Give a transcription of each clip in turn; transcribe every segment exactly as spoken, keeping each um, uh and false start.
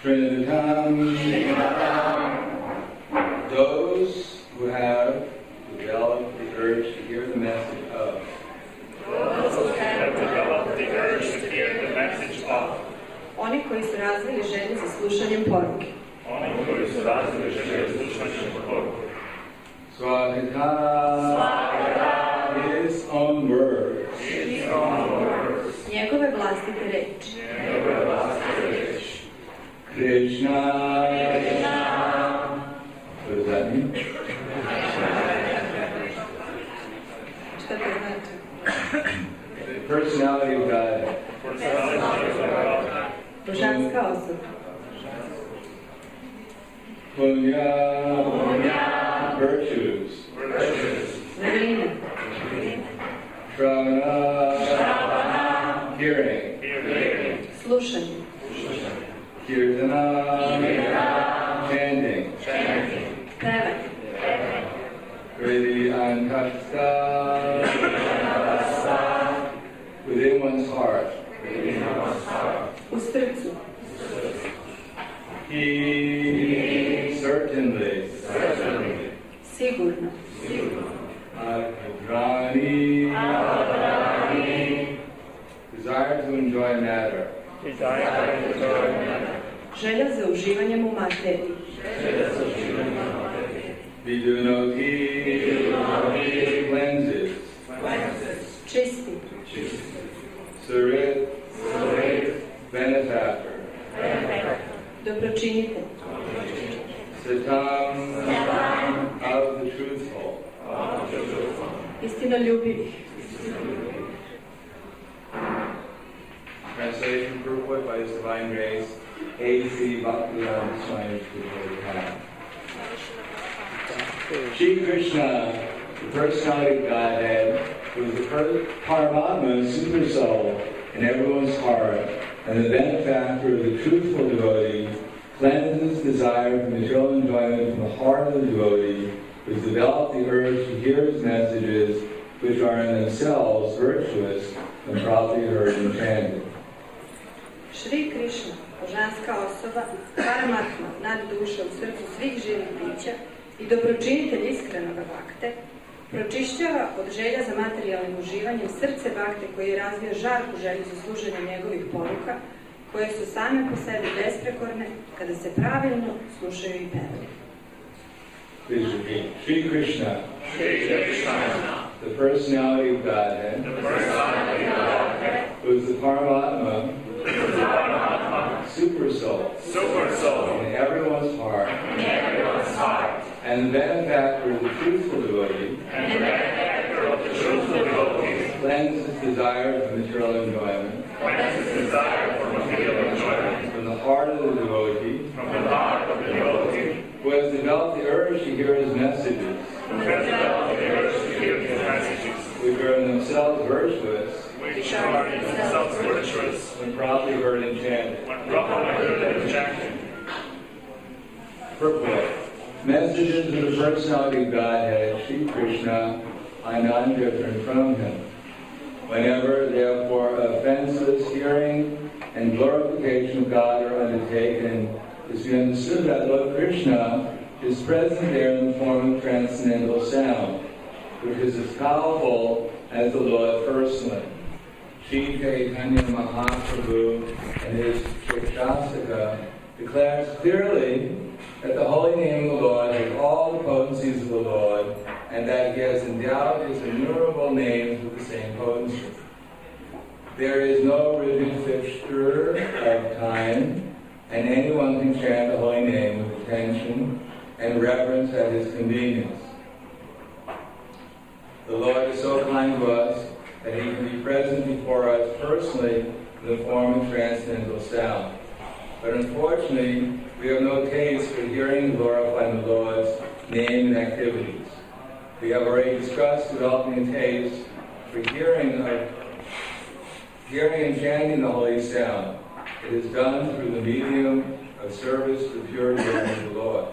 Trinitam. Those who have developed the urge to hear the message of. Those who have developed the urge to hear the message of. Oni koji su razvili želju za slušanjem poruke. Oni koji su razvili želju za slušanjem poruke. Swagata. His own words. His own words. Njegove vlastite reči. Njegove vlastite reči. Krishna. Krishna. What does that mean? Šta to znači? The personality of God. Božanska osoba. Punya. Virtues. Vrline. Shravana. Hearing. Slušanje. Kirtana. Chanting. Pevanje. Really untouched within one's heart. U srcu. He certainly, Sigurno. Adrani, desire to enjoy matter. Želja za uživanjem u materiji. Vidunoti, cleanses. Čisti. Surit, benefactor. Dobročinitelj. Sitam, of the truthful. Istinoljubivih. Translation purport by His Divine Grace, A C Bhaktivedanta Swami Prabhupada. Shri Krishna, the personality of Godhead, was the Paramatma, super soul, in everyone's heart, and the benefactor of the truthful devotee, cleanses desire for material enjoyment from the heart of the devotee, who has developed the urge to hear his messages, which are in themselves virtuous and properly heard and chanted. Shri Krishna, božanska osoba, Paramatma, nadduša u srcu svih živih bića i dobročinitelj iskrenoga bakte, pročišćava od želja za materijalnim uživanjem srce bakte koji je razvio žarku želju za služenje njegovih poruka, koje su same po sebi besprekorne kada se pravilno slušaju i pevaju. Shri Krishna, the personality of Godhead, who is the Paramatma, super soul, in everyone's heart, and the benefactor of the truthful devotee, cleanses desire for material enjoyment, from the heart of the devotee, who has developed the urge to hear his messages, which are in themselves virtuous, when properly heard and chanted. Purport. Messages of the personality of Godhead, Shri Krishna, are none different from him. Whenever, therefore, offenseless hearing and glorification of God are undertaken, it is to be understood that Lord Krishna is present there in the form of transcendental sound, which is as powerful as the Lord personally. Sri Chaitanya Mahaprabhu and his Shikshastika declares clearly that the holy name of the Lord has all the potencies of the Lord, and that he has endowed his innumerable names with the same potency. There is no rigid fixture of time, and anyone can chant the holy name with attention and reverence at his convenience. The Lord is so kind to us that he can be present before us personally in the form of transcendental sound. But unfortunately, we have no taste for hearing and glorifying the Lord's name and activities. We have already discussed developing a taste for hearing, of, hearing and chanting the holy sound. It is done through the medium of service to the pure devotion of the Lord.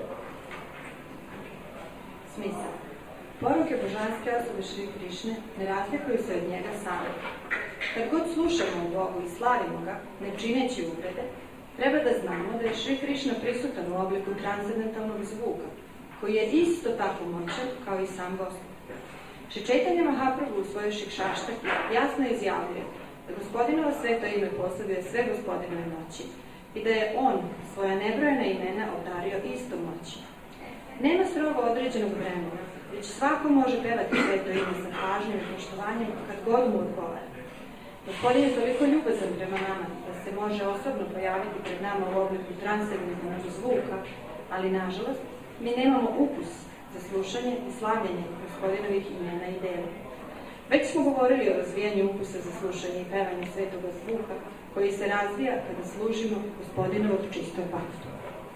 Smisao. Poruke božanske osobe Šri Krišne ne razlikuju se od njega samog. Kad god slušamo o Bogu i slavimo ga, ne čineći uvrede, Treba da znamo da je Šri Krišna prisutan u obliku transcendentalnog zvuka, koji je isto tako moćan kao i sam Gospod. Šri Čaitanja Mahaprabhu u svojoj Šikšaštaki jasno izjavljuje da Gospodinovo sveto ime posjeduje sve Gospodinove moći i da je on svoja nebrojena imena obdario istom moći. Nema strogo određenog vremena, već svako može pevati sveto ime sa pažnjom i poštovanjem kad god mu odgovara. Gospodin je toliko ljubazan prema nama da se može osobno pojaviti pred nama u obliku transcendentalnog zvuka, ali nažalost mi nemamo ukus za slušanje i slavljenje Gospodinovih imena i dela. Već smo govorili o razvijanju ukusa za slušanje i pevanje svetoga zvuka, koji se razvija kada služimo Gospodinovog čistog baktu.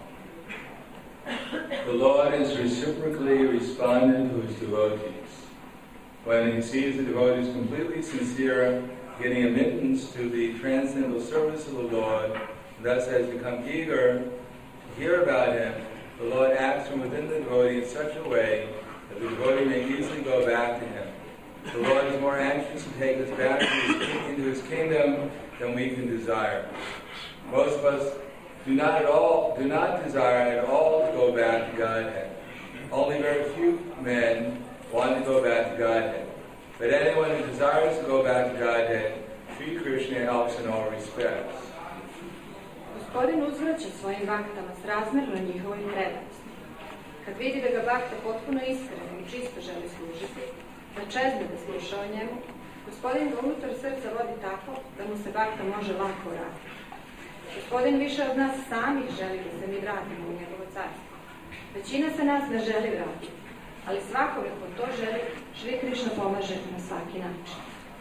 The Lord is reciprocally respondent to his devotees. When he sees the devotees completely sincere, getting admittance to the transcendental service of the Lord, and thus has become eager to hear about him, the Lord acts from within the devotee in such a way that the devotee may easily go back to him. The Lord is more anxious to take us back to his, into his kingdom than we can desire. Most of us do not at all, do not desire at all to go back to Godhead. Only very few men want to go back to Godhead. But anyone who desires to go back to Godhead, Sri Krishna helps in all respects. Gospodin uzvraća svojim baktama srazmerno njihovoj predanosti. Kad vidi da ga bakta potpuno iskreno i čisto želi služiti, da čezne da sluša o njemu, Gospodin ga unutar srca vodi tako da mu se bakta može lako vratiti. Gospodin više od nas samih želi da se mi vratimo u njegovo carstvo. Većina se nas ne želi vratiti, ali svakome ko to želi, Šri Krišna pomaže na svaki način.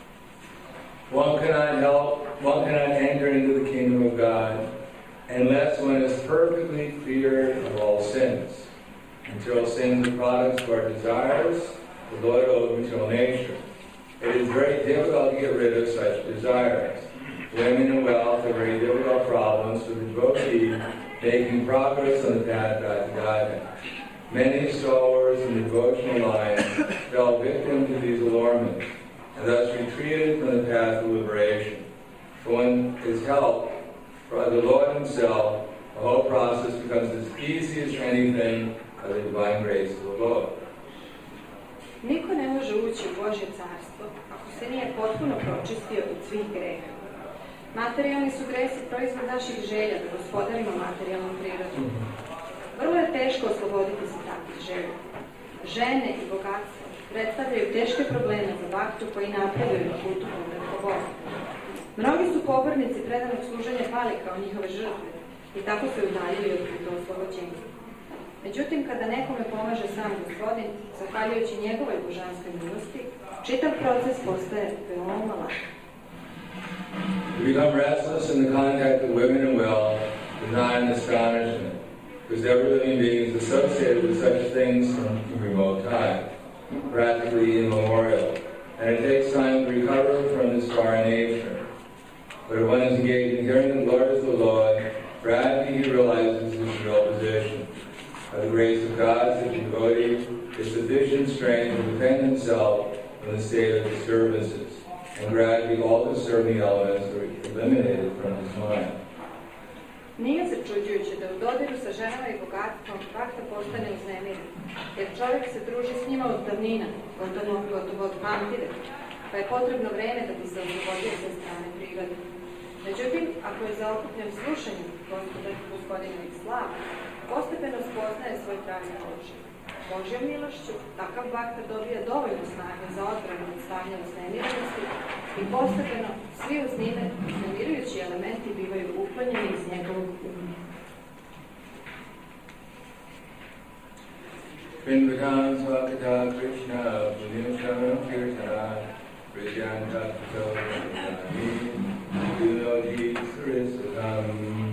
One cannot help, one cannot enter into the kingdom of God unless one is perfectly cleared of all sins. Material sins are products of our desires, the Lord of material nature. It is very difficult to get rid of such desires. Women and wealth are very difficult problems for the devotee making progress on the path back to Godhead. Many stalwarts in the devotional line fell victim to these allurements and thus retreated from the path of liberation. But when his help by the Lord himself, the whole process becomes as easy as anything by the divine grace of the Lord. Niko ne može ući u Božje carstvo ako se nije potpuno pročistio od svih greha. Materijalni su gresi proizvod naših želja da gospodarimo materijalnom prirodom. Vrlo je teško osloboditi se takvih želja. Žene i bogatstvo predstavljaju teške probleme za baktu koji napreduju na putu preko Boga. Mnogi su pobornici predanog služenja pali kao njihove žrtve i tako se udaljili od puta oslobođenja. Međutim, kada nekome pomaže sam Gospodin, zahvaljujući njegovoj božanskoj milosti, čitav proces postaje veoma lak. To become restless in the contact of women and wealth is not an astonishment, because every living being is associated with such things from remote time, practically immemorial, and it takes time to recover from this foreign nature. But if one is engaged in hearing the Lord as the Lord, gradually he realizes his real position. By the grace of God, such a devotee is sufficient strength to defend himself from the state of disturbances, and gradually all disturbing elements are eliminated from his mind. Nije začuđujuće da u dodiru sa ženama i bogatstvom bakta postane uznemiren, jer čovjek se druži s njima od davnina, gotovo, gotovo od pamtire, pa je potrebno vreme da bi se oslobodio sa strane prirode. Međutim, ako je zaokupljen slušanjem Gospodinovih slava, postepeno spoznaje svoj pravi položaj. Božjom milošću, takav bakta dobija dovoljno snage za odbranu od stanja uznemiranosti i postepeno svi uz njime uznemirujući elementi bivaju uklonjeni iz njegovog uma. Vrindavan Swakata Krishna Punyasharam Kirtana Prisyanta Kato Nani Duloji Surisatam.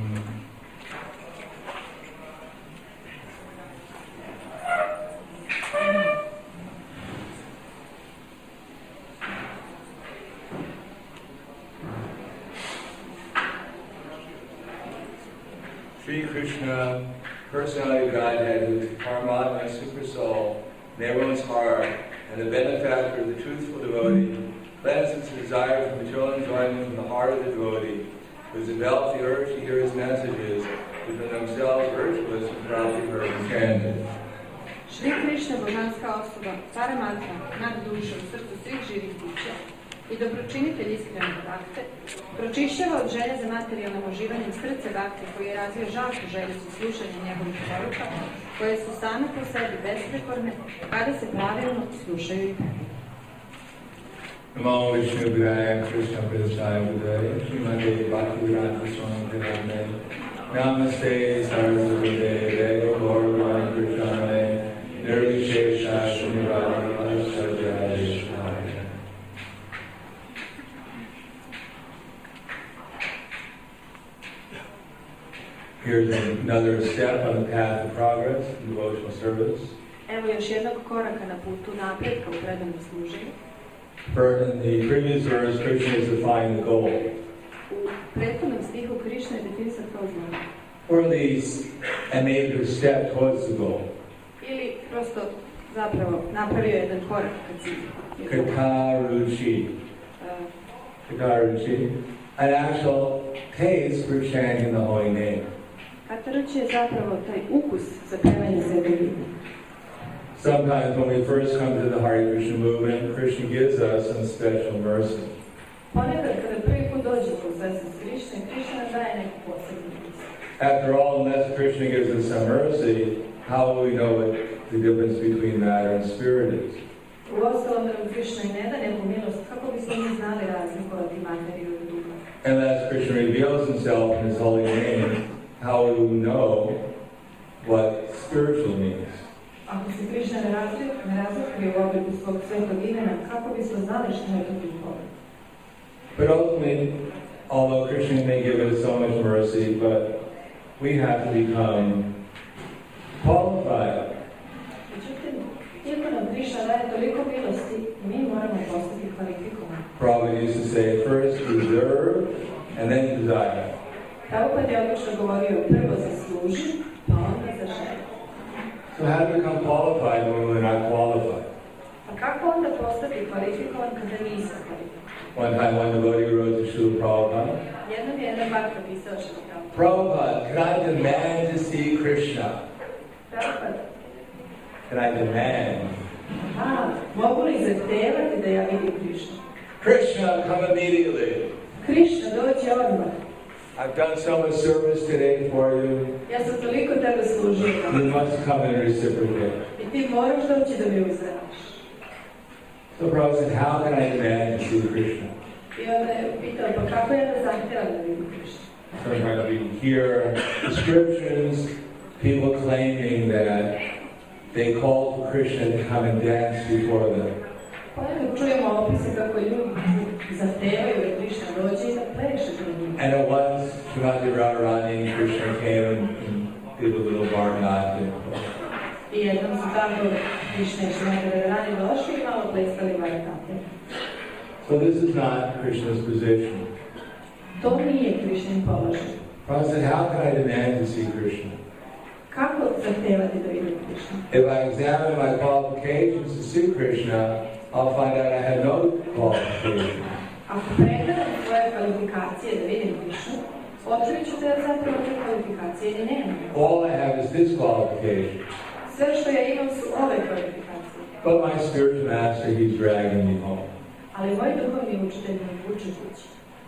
Sri Krishna, personality of Godhead, who is the Paramatma Super Soul in everyone's heart, and the benefactor of the truthful devotee, cleanses the desire for material enjoyment from the heart of the devotee, who's developed the urge to hear his messages, who for themselves virtuous and proudly heard and chanted. Šri Krišna, božanska osoba, Paramatma, nad duša u srcu svih živih bića i dobročinitelj iskrene bakte, pročišćava od želja za materijalnom uživanjem srce bakte koji je razvio žalku želju za slušanje njegovih poruka, koje su same po sebi besprekorne kada se pravilno slušaju i pevaju. Namo Vishnu Guraya Krishna Prasthaya Budaya Srimate Bhaktivedanta Swami Prabhupada Namaste Saraswati Deve Gauravan Krishnane Nirvishesha Srinivadi Sajayeshwaraya. Here's another step on the path of progress in devotional service. Evo još jednog koraka na putu napretka u predanom služenju. First, in the previous verse, Krishna is defining the goal. U prethodnom stihu Krišna je definisao kao zlo. Or at least a major step towards the goal. Ili prosto zapravo napravio jedan korak ka cilju. Kataruchi. Uh, Kataruchi. An actual taste for chanting the holy name. Kataruchi je zapravo taj ukus za pevanje sebe ime. Sometimes when we first come to the Hare Krishna movement, Krishna gives us some special mercy. Ponekad kada prvi put dođete u svetu s Krišnom, Krišna nam daje neku posebnu milost. After all, unless Krishna gives us some mercy, how will we know what the difference between matter and spirit is? U ostalom da nam Krišna i ne da neku milost, kako bismo mi znali razlikovati materiju od duha? Unless Krishna reveals himself in his holy name, how will we know what spiritual means? Ako se Krišna ne razlije, ne razlije u obliku svog svetog imena, kako bismo znali što je to duhovno? But ultimately, although Krishna may give us so much mercy, but we have to become qualified. Međutim, iako nam Krišna daje toliko milosti, mi moramo postati kvalifikovani. Prabhupada used to say, first deserve and then desire. Prabhupada je obično govorio, prvo zasluži, pa onda zaželi. So how to become qualified when we're not qualified? A kako onda postati kvalifikovan kada nisam kvalifikovan? One time one devotee wrote to Srila Prabhupada, Jednom je jedan bhakta pisao što kao. Prabhupada, can I demand to see Krishna? Prabhupada, Can I demand? a, mogu li zahtevati da ja vidim Krišnu? Krishna, come immediately. Krišna, dođi odmah. I've done so much service today for you. Ja sam toliko tebe služio. You must come and reciprocate. I ti moraš doći da mi uzremaš. So Prabhupada said, how can I demand to see Krishna? I onda je pitao, pa kako ja da zahtevam da vidim Krišnu? Sometimes we hear descriptions, people claiming that they call for Krishna to come and dance before them. Ponekad čujemo opise kako ljudi zahtevaju da Krišna dođe i da pleše pred njim. And at once, Srimati Radharani and Krishna came and, and did a little Bharatanatyam. I jednom su tako Krišna i Srimati Radharani došli i malo pleskali Bharatanatyam. So this is not Krishna's position. To nije Krišnin položaj. Prabhupada said, how can I demand to see Krishna? Kako zahtevati da vidim Krišnu? If I examine my qualifications to see Krishna, I'll find out I have no qualifications. Ako pregledam svoje kvalifikacije da vidim Krišnu, otkrit ću da ja zapravo te kvalifikacije i nemam. All I have is this qualification. Sve što ja imam su ove kvalifikacije. But my spiritual master, he's dragging me home. Ali moj duhovni učitelj me vuče kući.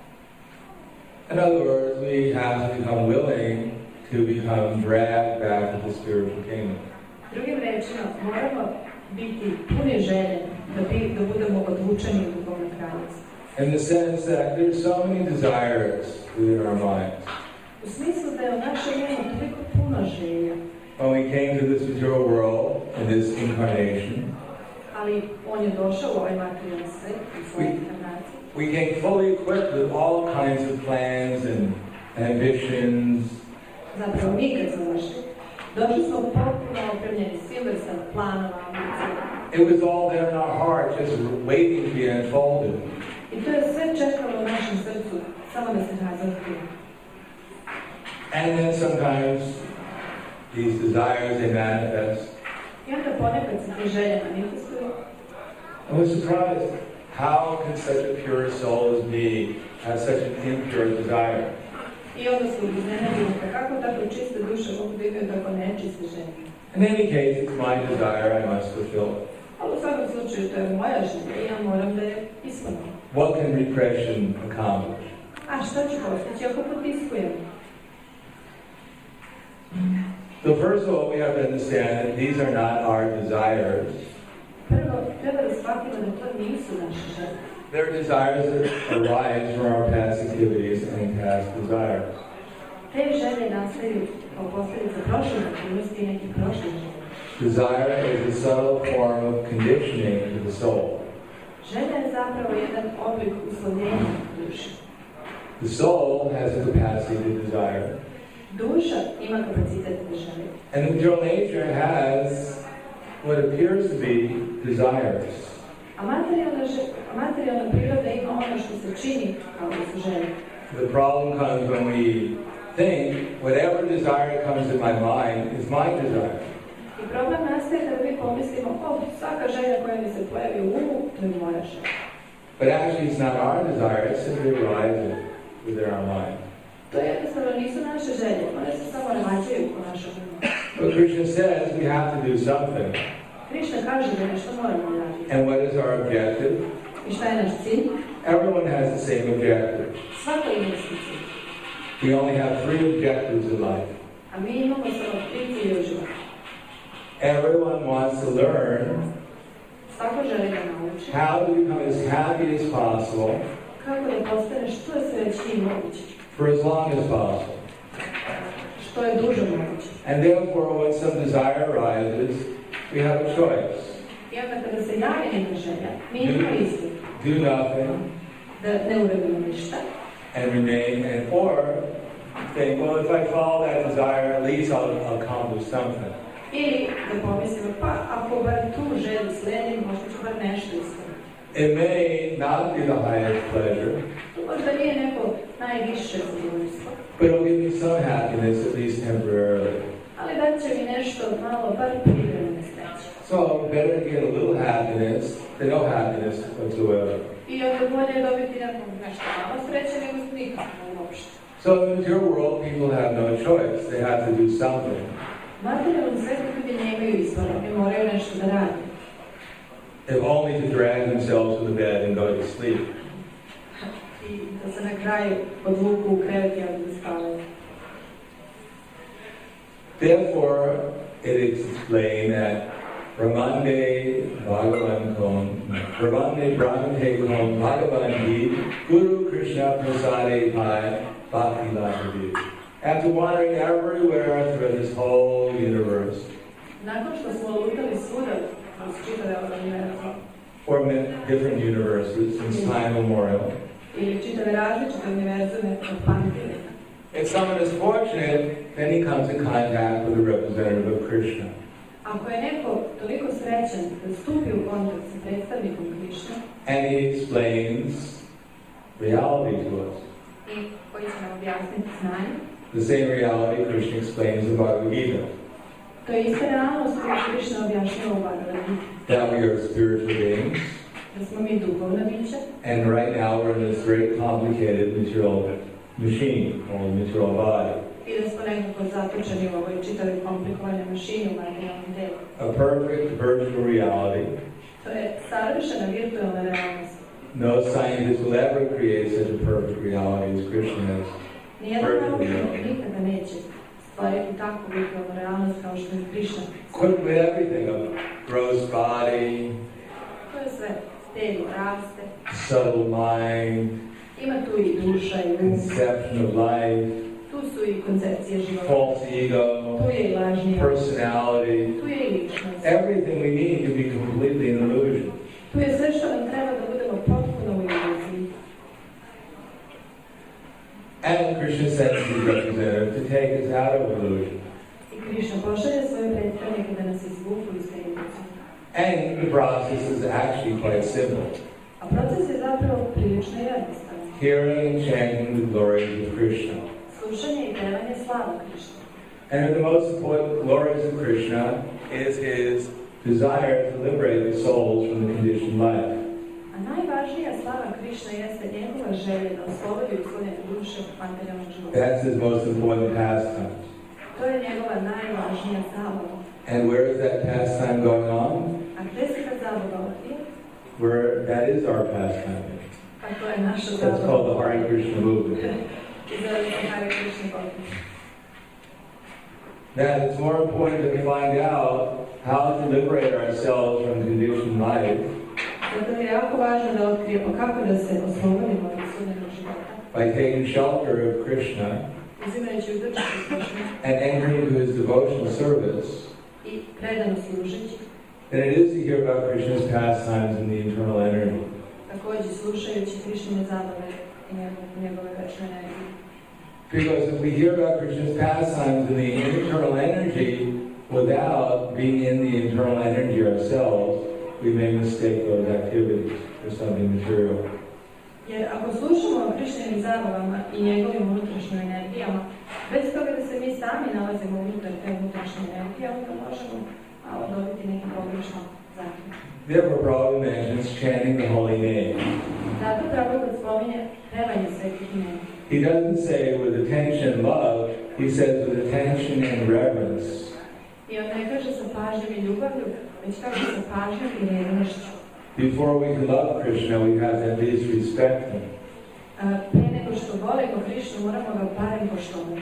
In other words, we have to become willing to become dragged back to the spiritual kingdom. Drugim rečima, moramo biti puni želje da, bi, da budemo odvučeni u duhovno kraljevstvo. In the sense that there's so many desires within our minds. U smislu da je u našem umu toliko puno želja. When we came to this material world, in this incarnation, Ali on je došao u ovaj materijalni svet, u svojoj inkarnaciji. we came fully equipped with all kinds of plans and ambitions. Zapravo mi kad smo došli, došli smo potpuno opremljeni svim vrstama planova, ambicija. It was all there in our heart, just waiting to be unfolded. I to je sve čekalo u našem srcu, samo da se razotkrije. And then sometimes these desires, they manifest. I onda ponekad se te želje manifestuju. I was surprised. How can such a pure soul as me have such an impure desire? I onda su iznenadili kako tako čiste duše mogu da imaju tako nečiste želje. In any case, it's my desire, I must fulfill it. Ali u svakom slučaju to je moja želja i ja moram da je ispunim. What can repression accomplish? A šta ću postići ako potiskujem? So first of all, we have to understand that these are not our desires. Prvo, treba da shvatimo da to nisu naše želje. They're desires that arise from our past activities and past desires. Te želje nastaju kao posljedica prošle aktivnosti i nekih prošlih želja. Desire is a subtle form of conditioning to the soul. Želja je zapravo jedan oblik uslovljenja duše. The soul has a capacity to desire. Duša ima kapacitet da želi. And the material nature has what appears to be desires. A materijalna, že, a materijalna priroda ima ono što se čini kao da su želje. The problem comes when we think whatever desire comes in my mind is my desire. I problem nastaje kada mi pomislimo, o, svaka želja koja mi se pojavi u umu, to je moja želja. But actually it's not our desire, it simply arises within our mind. To jednostavno nisu naše želje, one se samo rađaju u našom umu. But Krishna says we have to do something. Krišna kaže da nešto moramo raditi. And what is our objective? I šta je naš cilj? Everyone has the same objective. Svako ima isti cilj. We only have three objectives in life. A mi imamo samo tri cilje u životu. Everyone wants to learn Svako želi da nauči how to become as happy as possible kako da postaneš što je srećniji moguće, for as long as possible. što je duže moguće. And therefore, when some desire arises, we have a choice. I onda kada se javi neka želja, mi imamo izbor Do nothing da ne uradimo ništa and remain, and or think, well, if I follow that desire, at least I'll, I'll accomplish something. ili da pomislimo, pa ako bar tu želju sledim, možda ću bar nešto ispuniti. It may not be the highest pleasure, To možda nije neko najviše zadovoljstvo, but it'll give me some happiness, at least temporarily. ali dat će mi nešto malo, bar privremene sreće. So better to get a little happiness than no happiness whatsoever. I onda bolje je dobiti nekog nešto malo sreće nego nikako uopšte. So in the material world, people have no choice. They have to do something. U materijalnom svetu ljudi nemaju izbora, ne moraju nešto da radi. If only to drag themselves to the bed and go to sleep. I da se na kraju odvuku u krevet i da spavaju. Therefore, it is explained that Brahmande Bhagavantam, Brahmande Brahmantekom Bhagavanti, Guru Krishna Prasade Pai Bhakti Lakavi. After wandering everywhere through this whole universe, Nakon što smo lutali svuda kroz čitave ove univerzum, or different universes since time immemorial, ili čitave različite univerzume od pamtiveka, if someone is fortunate, then he comes in contact with a representative of Krishna. ako je neko toliko srećan da stupi u kontakt sa predstavnikom Krišne And he explains reality to us. i koji će nam objasniti znanje, The same reality Krishna explains in Bhagavad Gita. to je ista realnost koju Krišna objašnjava u Bhagavad Gita, That we are spiritual beings, da smo mi duhovna bića and right now we're in this very complicated material machine called material body. i da smo nekako zatočeni u ovoj čitavoj komplikovanoj mašini u materijalnom delu. A perfect virtual reality. To je savršena virtualna realnost. No scientist will ever create such a perfect reality as Krishna has. Nijedan naučnik nikada neće stvoriti takvu virtualnu realnost kao što je Krišna. Equipped with everything, a gross body, To je sve. Telo raste, subtle mind, ima tu i duša i um, conception of life, tu su i koncepcije života, false ego, tu je i lažni ja, personality. tu je i ličnost. Everything we need to be completely an illusion. Tu je sve što nam treba da budemo potpuno u iluziji. And Krishna sends his representative to take us out of illusion. I Krišna pošalje svoje predstavnike da nas izvuku iz te iluzije. And the process is actually quite simple. A proces je zapravo prilično jednostavan. Hearing and chanting the glories of Krishna. Slušanje i pevanje slava Krišna. And the most important glories of Krishna is his desire to liberate the souls from the conditioned life. A najvažnija slava Krišna jeste njegova želja da oslobodi uskladnjene duše materijalnog života. That's his most important pastime. To je njegova najvažnija zabava. And where is that pastime going on? A gdje se ta zabava odvija? Where that is our pastime. Pa to je naša That's zabava. called the Hare Krishna movement. I zove se Hare Krishna movement. Now it's more important to find out how to liberate ourselves from conditioned life. Zato je jako važno da otkrijemo kako da se oslobodimo od uskladnjenog života. By taking shelter of Krishna Uzimajući utočište Krišne and entering into his devotional service. I predano služeći. Than it is to hear about Krishna's pastimes and the internal energy. Također slušajući Krišnine zabave i njegove večne energije. Because if we hear about Krishna's pastimes and the internal energy without being in the internal energy ourselves, we may mistake those activities for something material. Jer ako slušamo o Krišninim zabavama i njegovim unutrašnjim energijama, bez toga da se mi sami nalazimo unutar te unutrašnje energije, onda možemo malo dobiti neki pogrešno zaključak. Therefore, Prabhupada mentions chanting the holy name. Zato Prabhupada spominje pevanje svetih imena. He doesn't say with attention and love, he says with attention and reverence. I on ne kaže sa pažnjom i ljubavlju, već kaže sa pažnjom i revnošću. Before we can love Krishna, we have to at least respect him. Uh, Pre nego što volimo Krišnu, moramo ga barem poštovati.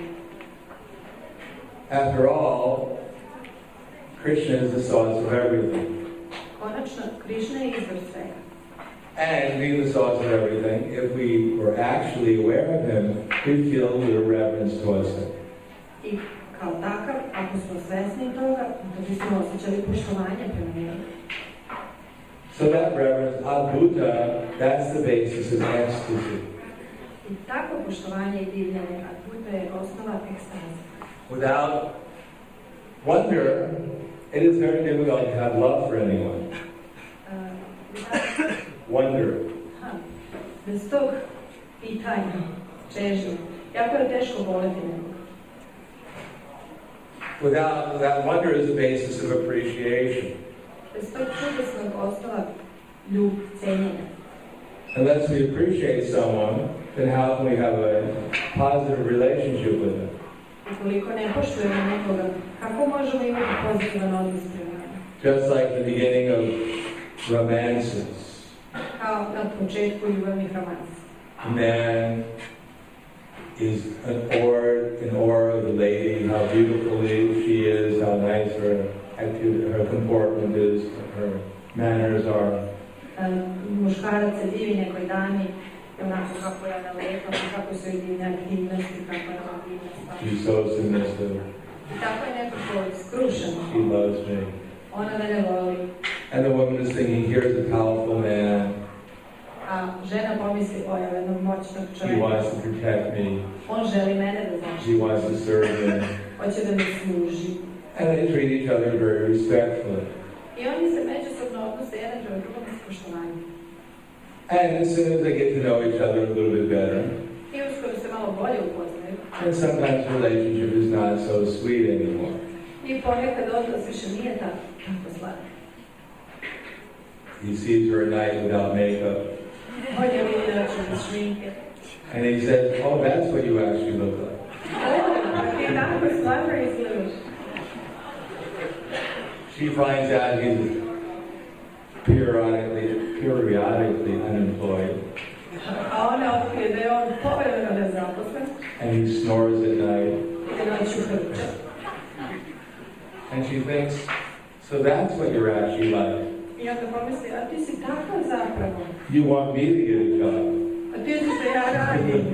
After all, Krishna is the source of everything. Konačno, Krišna je izvor svega. And being the source of everything, if we were actually aware of him, we'd feel a little reverence towards him. I kao takav, ako smo svesni toga, da bismo osjećali poštovanje prema njemu. So that reverence, adbhuta, that's the basis of ecstasy. I tako poštovanje i divljanje adbhuta je osnova ekstaze. Without wonder, it is very difficult to have love for anyone. Uh, Wonder. ha, bez tog pitanja, čežnje, jako je teško voliti nekoga. Without that wonder is the basis of appreciation. Bez tog čudesnog osnova ljub, cenjenja. Unless we appreciate someone, then how can we have a positive relationship with them? Ukoliko ne poštujemo nekoga, kako možemo imati pozitivan odnos prema njemu? Just like the beginning of romances. Kao na početku ljubavnih romansa. A man is an aura, an aura of the lady, how beautifully she is, how nice her activity, her comportment is, her manners are. Um, muškarac se divi nekoj dami, onako kako je ona lepa, kako su joj divne aktivnosti, kako je ona divna stvar. She's so submissive. I tako je nekako skrušeno. She loves me. Ona mene voli. And the woman is thinking, here's a powerful man. A žena pomisli o jednog moćnog He čovjeka. wants to protect me. On želi mene da zaštiti. He wants to serve me. Hoće da mi služi. And they treat each other very respectfully. I oni se međusobno odnose jedan prema drugom s poštovanjem. And as soon as they get to know each other a little bit better, I uskoro se malo bolje upoznaju. and sometimes the relationship is not so sweet anymore. I ponekad odnos više nije tako, tako sladak. He sees her at night without makeup. On je vidi način bez šminke. And he says, oh, that's what you actually look like. O, a ti tako slabro izgledaš. She finds out he's periodically, periodically unemployed. A ona otkrije da je on povremeno nezaposlen. And he snores at night. I noću hrče. And she thinks, so that's what you're actually like. I onda pomisli, a ti si takav zapravo. You want me to get a job. A ti si da ja radim.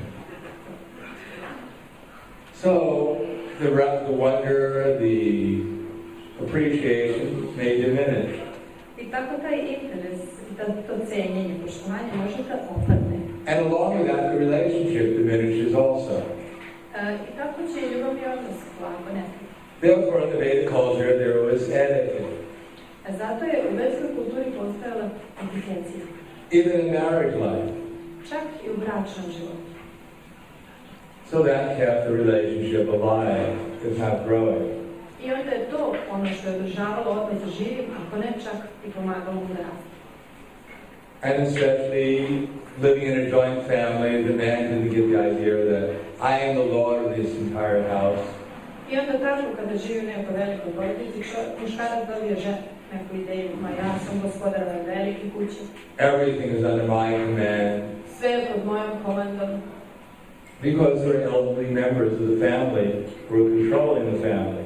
So, the, the wonder, the appreciation may diminish. I tako taj interes, da to cenjenje, poštovanje može da opadne. And along with that, the relationship diminishes also. Uh, I tako će i ljubavni odnos polako nestati. Therefore, in the Vedic culture, there was etiquette. A zato je u vedskoj kulturi postojala etikecija. Even in marriage life. Čak i u bračnom životu. So that kept the relationship alive, if not growing. I onda je to ono što je održavalo odnos živim, ako ne čak i pomagalo mu da raste. And especially living in a joint family, the man didn't get the idea that I am the Lord of this entire house. I onda tako kada živi u nekoj velikoj porodici, muškarac dobije žen, neku ideju, ma ja sam gospodar ove velike kuće. Everything is under my command. Sve je pod mojom komandom. Because there are elderly members of the family who are controlling the family.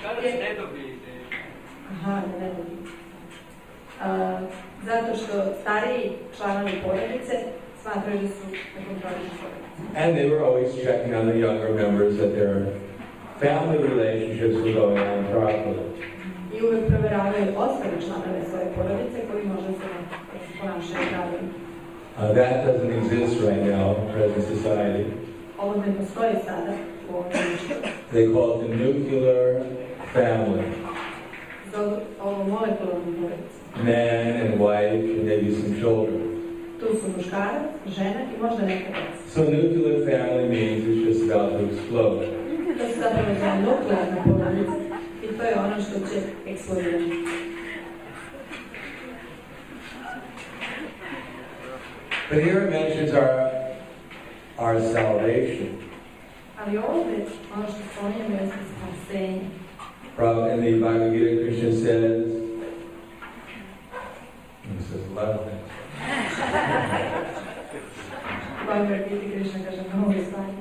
Aha, ne dobije. Uh, zato što stariji članovi porodice smatraju da su na kontroli porodice. And they were always checking on the younger members that their family relationships were going on properly. I uvek proveravaju ostale članove svoje porodice koji možda se ponašaju pravilno. Uh, that doesn't exist right now in present society. Ovo ne postoji sada u ovom društvu. They call it the nuclear family. Zovu ovo molekularnu porodicu. Man and wife and maybe some children. Tu su muškarac, žena i možda neka deca. So nuclear family means it's just about to explode. To se zapravo zove nuklearna porodica i to je ono što će eksplodirati. But here it mentions our, our salvation. Ali ovdje, ono što spominjamo je spasenje. In the Bhagavad Gita, Krishna says, he says a lot of things. Bhagavad Gita, Krishna kaže mnogo stvari.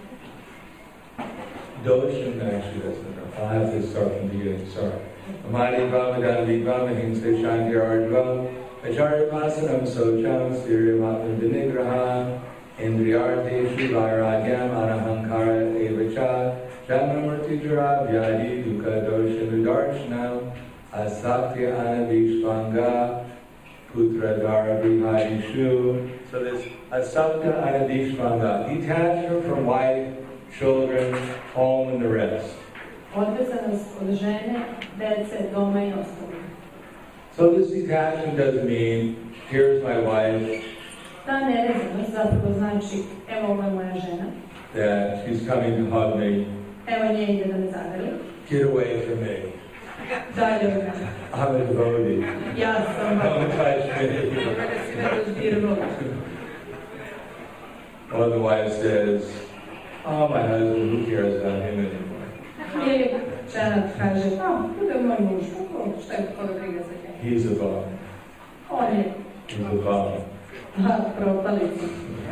Doshan, actually, that's not enough. I'll have to start from the beginning, sorry. Amadi Brahmadana Vibrahma Himse Shanti Ardva Acharya Pasanam Socham Stirimatma Dinigraham Indriyardeshu Vairagyam Arahankara Evacha Janamurti Jara Vyadi Dukkha Doshan Udarshanam Asakti Anavishvanga Putradara Brihadishu. So this Asakta Anavishvanga, detachment from wife, children, home, and the rest. Odvezanost od žene, dece, doma i ostalo. So this detachment doesn't mean, here's my wife, Ta nevezanost zapravo znači, evo ovo je moja žena, that she's coming to hug me, evo nje ide da me zagrli, get away from me. dalje od mene. I'm a devotee. Ja sam Don't touch me. Or the wife says, oh, my husband, who cares about him anymore? Ili žena kaže, a, to je moj muž, šta je koga briga za njega? He's a bum. On je, He's a bum. a, propalica.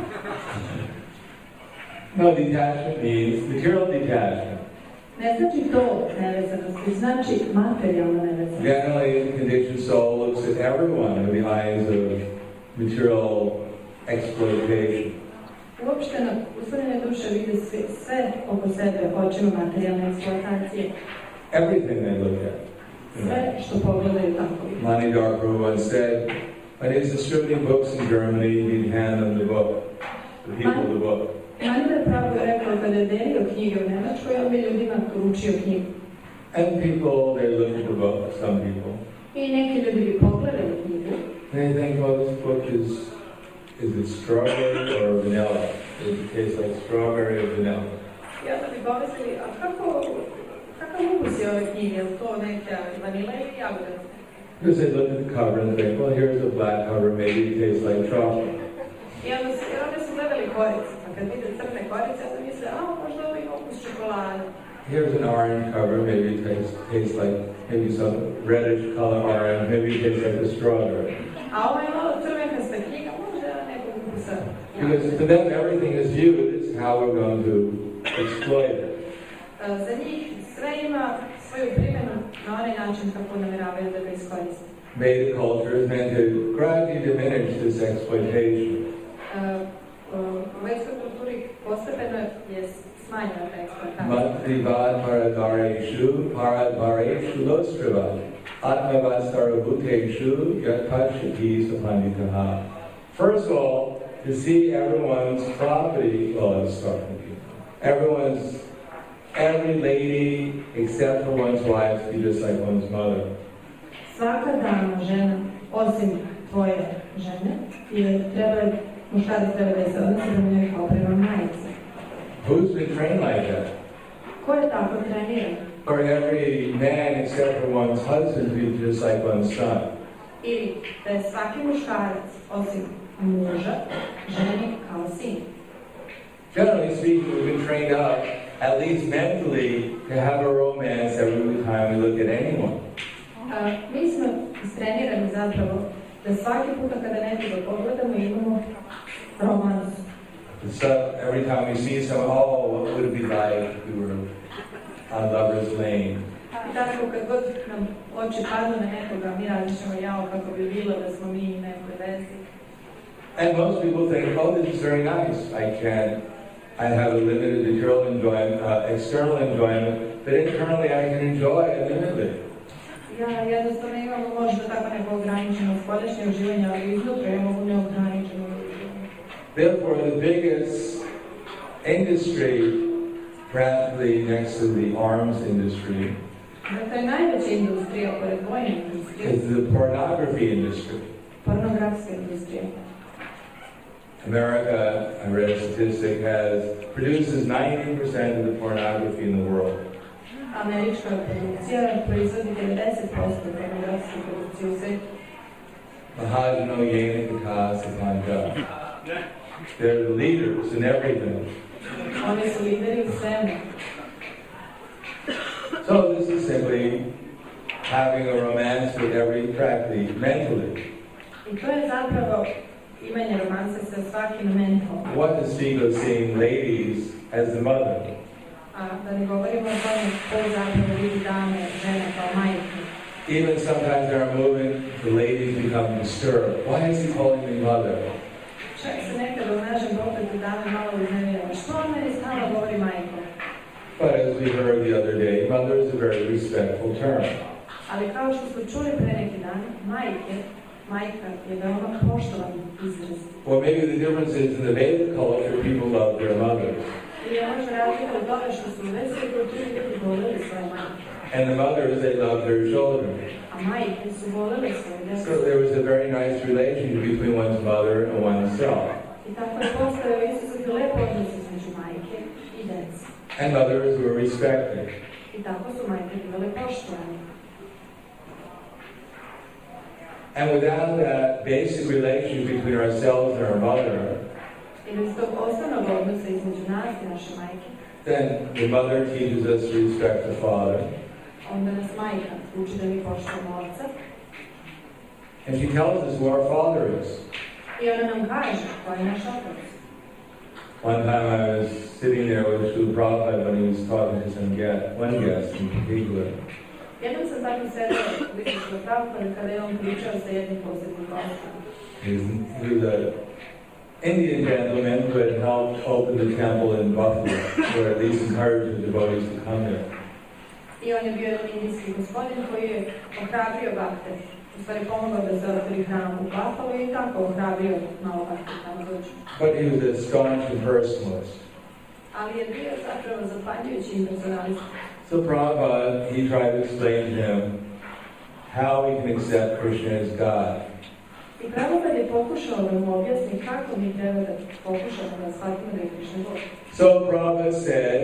No, detachment means material detachment. Ne znači to nevezanost, znači materijalna nevezanost. Generally, the conditioned soul looks at everyone with the eyes of material exploitation. Uopšteno, usvoljene duše vide sve, sve oko sebe očima materijalne eksploatacije. Everything they look at. Sve što pogledaju tako. Manidhar Prabhu once said, when he was distributing books in Germany, he'd hand them the book, the people the book. Manidhar Prabhu je rekao kada je delio knjige u Nemačkoj, on bi ljudima poručio knjigu. And people, they look at the book, some people. I neki ljudi bi pogledali knjigu. And they think, well, this book is, is it strawberry or vanilla? Does it taste like strawberry or vanilla? I onda bi pomislili, a kako, kakav ukus je ove knjige, je li to neka vanila ili jagoda? Because they look at the cover and think, well, here's a black cover, maybe it tastes like chocolate. I onda su, onda su gledali korice, pa kad vide crne korice, onda misle, a možda ovaj ukus čokolade. Here's an orange cover, maybe it tastes, tastes like maybe some reddish color orange, maybe it tastes like a strawberry. A ovo je malo crvenkasta knjiga, možda nekog ukusa. Because to them everything is viewed as how we're going to exploit it. Za njih sve ima svoju primjenu na onaj način kako namjeravaju da ga iskoriste. Vedic culture is meant to gradually diminish this exploitation. U vedskoj kulturi postepeno je smanjena ta eksploatacija. Matrivad paradvareshu paradvareshu lostrivad atmavastara bhuteshu yatpachati sapanditaha. First of all, to see everyone's property, well, let's start with you. Everyone's, every lady except for one's wife be just like one's mother. Svaka dama, žena, osim tvoje žene, je treba, muškarac treba da se odnosi prema njoj kao prema majici. Who's been trained like that? Ko je tako treniran? Or every man except for one's husband be just like one's son. Ili da je svaki muškarac, osim muža, ženi kao sin. Generally speaking, we've been trained up, at least mentally, to have a romance every time we look at anyone. A, mi smo istrenirani zapravo da svaki puta kada nekoga pogledamo imamo romansu. So every time we see someone, oh, what would it be like if we were on Lover's Lane? I tako kad god nam oči padnu na nekoga, mi razmišljamo jao kako bi bilo da smo mi u nekoj vezi. And most people think, oh, this is very nice. I can, I have a limited internal enjoyment, uh, external enjoyment, but internally I can enjoy it limitedly. Ja jednostavno imamo možda tako neko ograničeno spoljašnje uživanje, ali iznutra ja mogu neograničeno uživanje. Therefore, the biggest industry, practically next to the arms industry, Dakle, najveća industrija pored vojne industrije is the pornography industry. Pornografska industrija. America, I read a statistic, has produces ninety percent of the pornography in the world. Američka produkcija proizvodi devedeset posto pornografske produkcije u svijetu. Mahajano Yenika Satanja. They're the leaders in everything. Oni su lideri u svemu. So this is simply having a romance with every practically mentally. I to je zapravo imanje romanse sa svakim mentalom. What to speak of seeing ladies as the mother. A da ne govorimo o tome ko zapravo vidi dame, žene kao majke. Even sometimes in our movement, the ladies become disturbed. Why is he calling me mother? Čak se nekada u našem pokretu dame malo uznemirava. Što on meni stalno govori majko? But as we heard the other day, mother is a very respectful term. Ali kao što smo čuli pre neki dan, majke, majka je veoma poštovan izraz. Or maybe the difference is in the Vedic culture, people love their mothers. Ili je možda razlika od toga što su u verskoj kulturi ljudi voleli svoje majke. And the mothers, they love their children. A majke su voleli svoje djecu. So there was a very nice relationship between one's mother and oneself. I tako je postao izuzetno lep odnos između majke i djece. And mothers were respected. I tako su majke bile poštovane. And without that basic relationship between ourselves and our mother, I bez tog osnovnog odnosa između nas i naše majke, then the mother teaches us to respect the father. onda nas majka uči da mi poštujemo oca. And she tells us who our father is. I ona nam kaže ko je naš otac. One time I was sitting there with Srila Prabhupada when he was talking to some guest, one guest in particular. Jednom sam tako sedela u Visoškoj Prabhupada kada je on pričao sa jednim posebnim gostom. He was, he was an Indian gentleman who had helped open the temple in Buffalo, or at least encouraged the devotees to come there. I on je bio jedan indijski gospodin koji je ohrabrio bakte. U stvari pomogao da se otvori hram u Buffalo i tako ohrabrio malo bakte tamo dođu. But he was a staunch impersonalist. Ali je bio zapravo zapanjujući impersonalist. So Prabhupada, he tried to explain to him how we can accept Krishna as God. I Prabhupada je pokušao da mu objasni kako mi treba da pokušamo da shvatimo da je Krishna Bog. So Prabhupada said,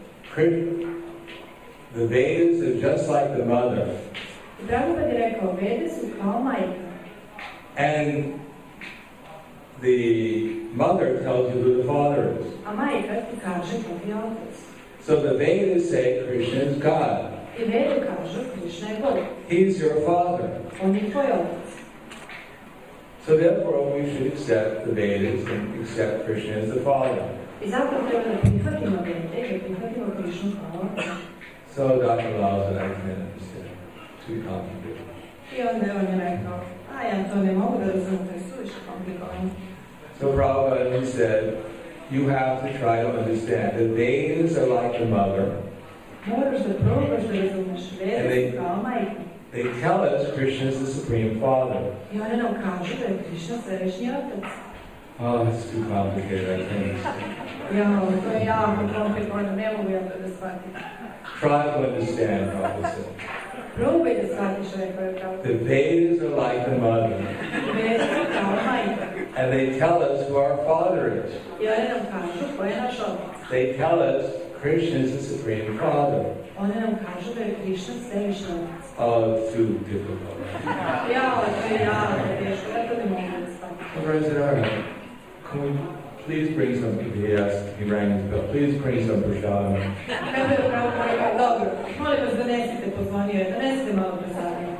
the Vedas are just like the mother. I Prabhupada je rekao, Vede su kao majka. And the mother tells you who the father is. A majka ti kaže ko je otac. So the Vedas say Krishna is God. I Vede kažu, Krishna je Bog. He's your father. On je tvoj otac. So therefore we should accept the Vedas and accept Krishna as the father. I zato treba da prihvatimo Vede i da prihvatimo Krishnu kao otac. So Doctor Lal said, I can't understand. Too complicated. I onda je on je rekao, a ja to ne mogu da razumijem, to je suviše komplikovano. So Prabhupada, he said, you have to try to understand. The Vedas are like the mother. Moraš da probaš da razumeš, Vede su kao majka. They tell us Krishna is the Supreme Father. I one nam kažu da je Krishna svevišnji otac. Oh, it's too complicated, I can't understand. Ja, to je jako komplikovano, ne mogu ja to da shvatim. Try to understand, Prabhupada said. Probaj da shvatiš, rekao je Prabhupada. The Vedas are like the mother. Vede su kao majka. And they tell us who our Father is. I one nam kažu ko je naš otac. They tell us Krishna is the Supreme Father. One nam kažu da je Krishna svevišnji otac. Oh, it's too difficult. Ja, to je jako teško, ja to ne mogu da shvatim. The brother said, all right, can we please bring something? He asked, he rang his bell, please bring some prashadam. Dobro, molim vas donesite, pozvonio je, donesite malo prasadanja.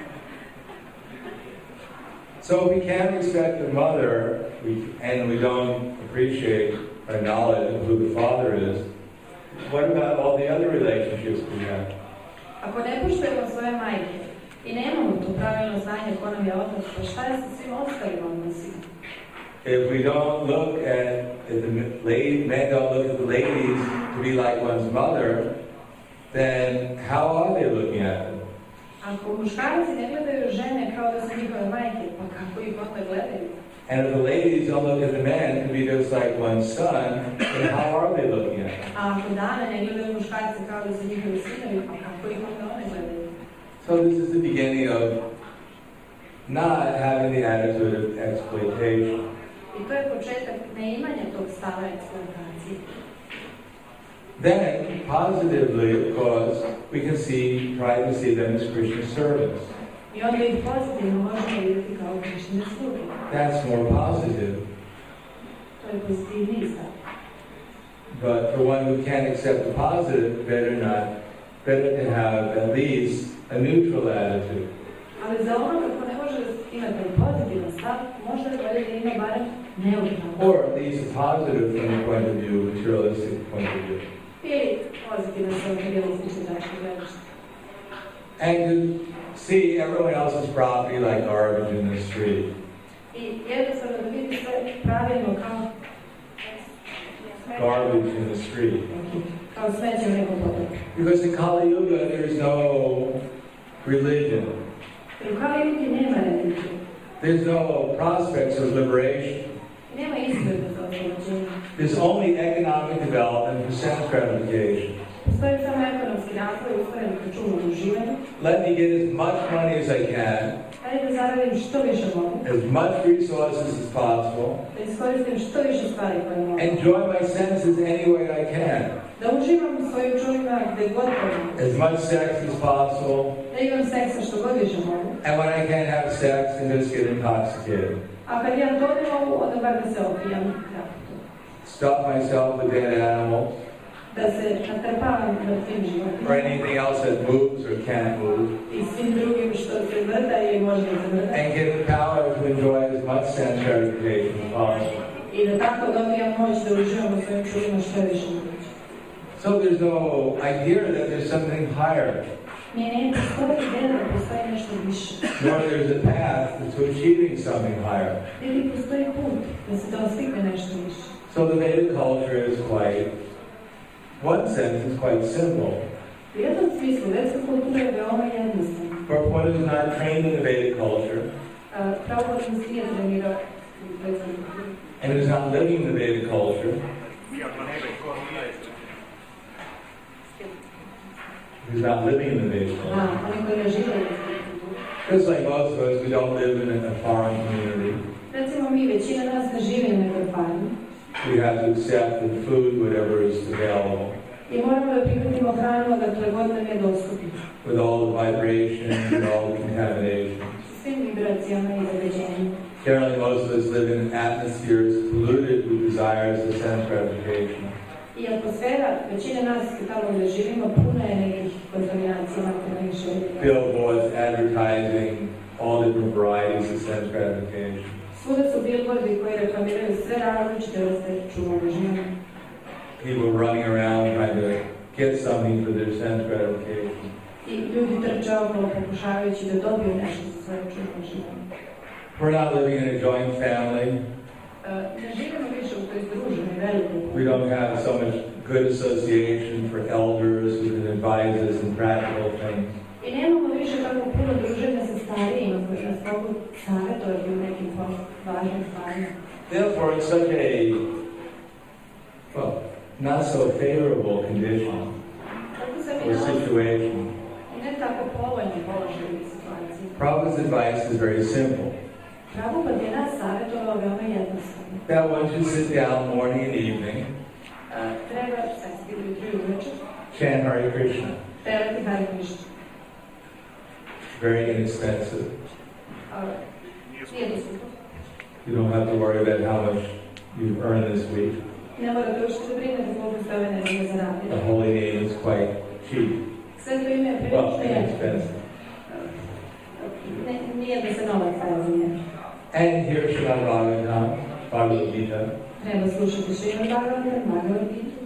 So we can't expect the mother, we, and we don't appreciate our knowledge of who the father is. What about all the other relationships we have? Ako ne poštujemo svoje majke i nemamo to pravilno znanje ko nam je otac, pa šta je sa svim ostalim odnosima? If we don't look at, if the lady, men don't look at the ladies to be like one's mother, then how are they looking at them? Ako muškarci ne gledaju žene kao da su njihove majke, pa kako ih onda gledaju? And if the ladies don't look at the man to be just like one's son, then how are they looking at him? A ako dame ne gledaju muškarce kao da su njihovi sinovi, pa kako ih onda one gledaju? So this is the beginning of not having the attitude of exploitation. I to je početak neimanja tog stava eksploatacije. Then, positively, of course, we can see, try to see them as Krishna's servants. I onda ih pozitivno možemo vidjeti kao Krišnine sluge. That's more positive. To je pozitivniji stav. But for one who can't accept the positive, better not, better to have at least a neutral attitude. Ali za ono kako ne može imati pozitivan stav, možda je bolje da ima barem neutralan. Or at least a positive from the point of view, materialistic point of view. Ili pozitivan sa materialistične tačke gledišta. And to see everyone else's property like garbage in the street. I jednostavno da vidi sve pravilno kao Garbage in the street. kao smeće u nekom potoku. Because in Kali Yuga there's no religion. Jer u Kali Yugi nema religije. There's no prospects of liberation. Nema izgleda za oslobođenje. There's only economic development for sense gratification. Postoji samo ekonomski razvoj usmjeren ka čuvu uživanju. Let me get as much money as I can, Daj da zaradim što više mogu. as much resources as possible, Da iskoristim što više stvari koje mogu. enjoy my senses any way I can, Da uživam u svojim čulima gdje god mogu. as much sex as possible, Da imam seksa što god više mogu. and when I can't have sex, then just get intoxicated. A kad ja to ne mogu, onda bar da se opijam. Stuff myself with dead animals, Da se natrpavam nad svim or životima. anything else that moves or can't move, I svim drugim što se vrta ili može da se vrta. and get the power to enjoy as much sense gratification as possible. I da tako dobijam moć da uživam u svojim čulima što je više moguće. So there's no idea that there's something higher, Nije ne postoji ideja da postoji nešto više. nor there's a path to achieving something higher. Ili postoji put da se dostigne nešto više. So the Vedic culture is quite, one sense, is quite simple. U jednom smislu, vedska kultura je veoma jednostavna. For one who's not trained in the Vedic culture, Pravopodan se nije trenirao u vedskoj kulturi. and who's not living the Vedic culture, who's not living in the Vedic culture. Da, oni koji ne žive u vedskoj kulturi. Just like most of us, we don't live in a foreign community. Recimo mi, većina nas ne živi na nekoj farmi. We have to accept the food, whatever is available, I moramo da prihvatimo hranu odakle god nam je dostupno. with all the vibrations and all the contaminations. Svim vibracijama i zagađenjima. Generally, most of us live in atmospheres polluted with desires of sense gratification. I atmosfera većine nas tamo gdje živimo puna je nekih kontaminacija materijalnih želja. Billboards advertising all different varieties of sense gratification. Svuda su billboardi koji reklamiraju sve različite vrste čuvanja življenja. People running around trying to get something for their sense gratification. I ljudi trče okolo pokušavajući da dobiju nešto za svoje čuvanje življenja. We're not living in a joint family. Uh, ne živimo više u toj združenoj velikoj. We don't have so much good association for elders who can advise us in practical things. I nemamo više tako puno druženja sa starijima koji nas mogu savjetovati u nekim važnim stvarima. Therefore, it's such a, well, not so favorable condition Tako se mi or nalazimo situation. u ne tako povoljnom položaju i situaciji. Prabhupada's advice is very simple. Prabhupada je nas savjetovao veoma jednostavno. That once you sit down morning and evening, Uh, treba sesti ujutro i uveče, chant Hare Krishna. pevati Hare Krishna. Very inexpensive. Uh, Nije to skupo. You don't have to worry about how much you've earned this week. Ne morate uopšte da brinete koliko ste ove nedelje zaradili. The holy name is quite cheap. Sveto ime je Well, prilično jeftino. inexpensive. Ne, nije da se novac daje za njega. And here Srimad Bhagavatam, Bhagavad Gita, Treba slušati Srimad Bhagavatam, Bhagavad Gita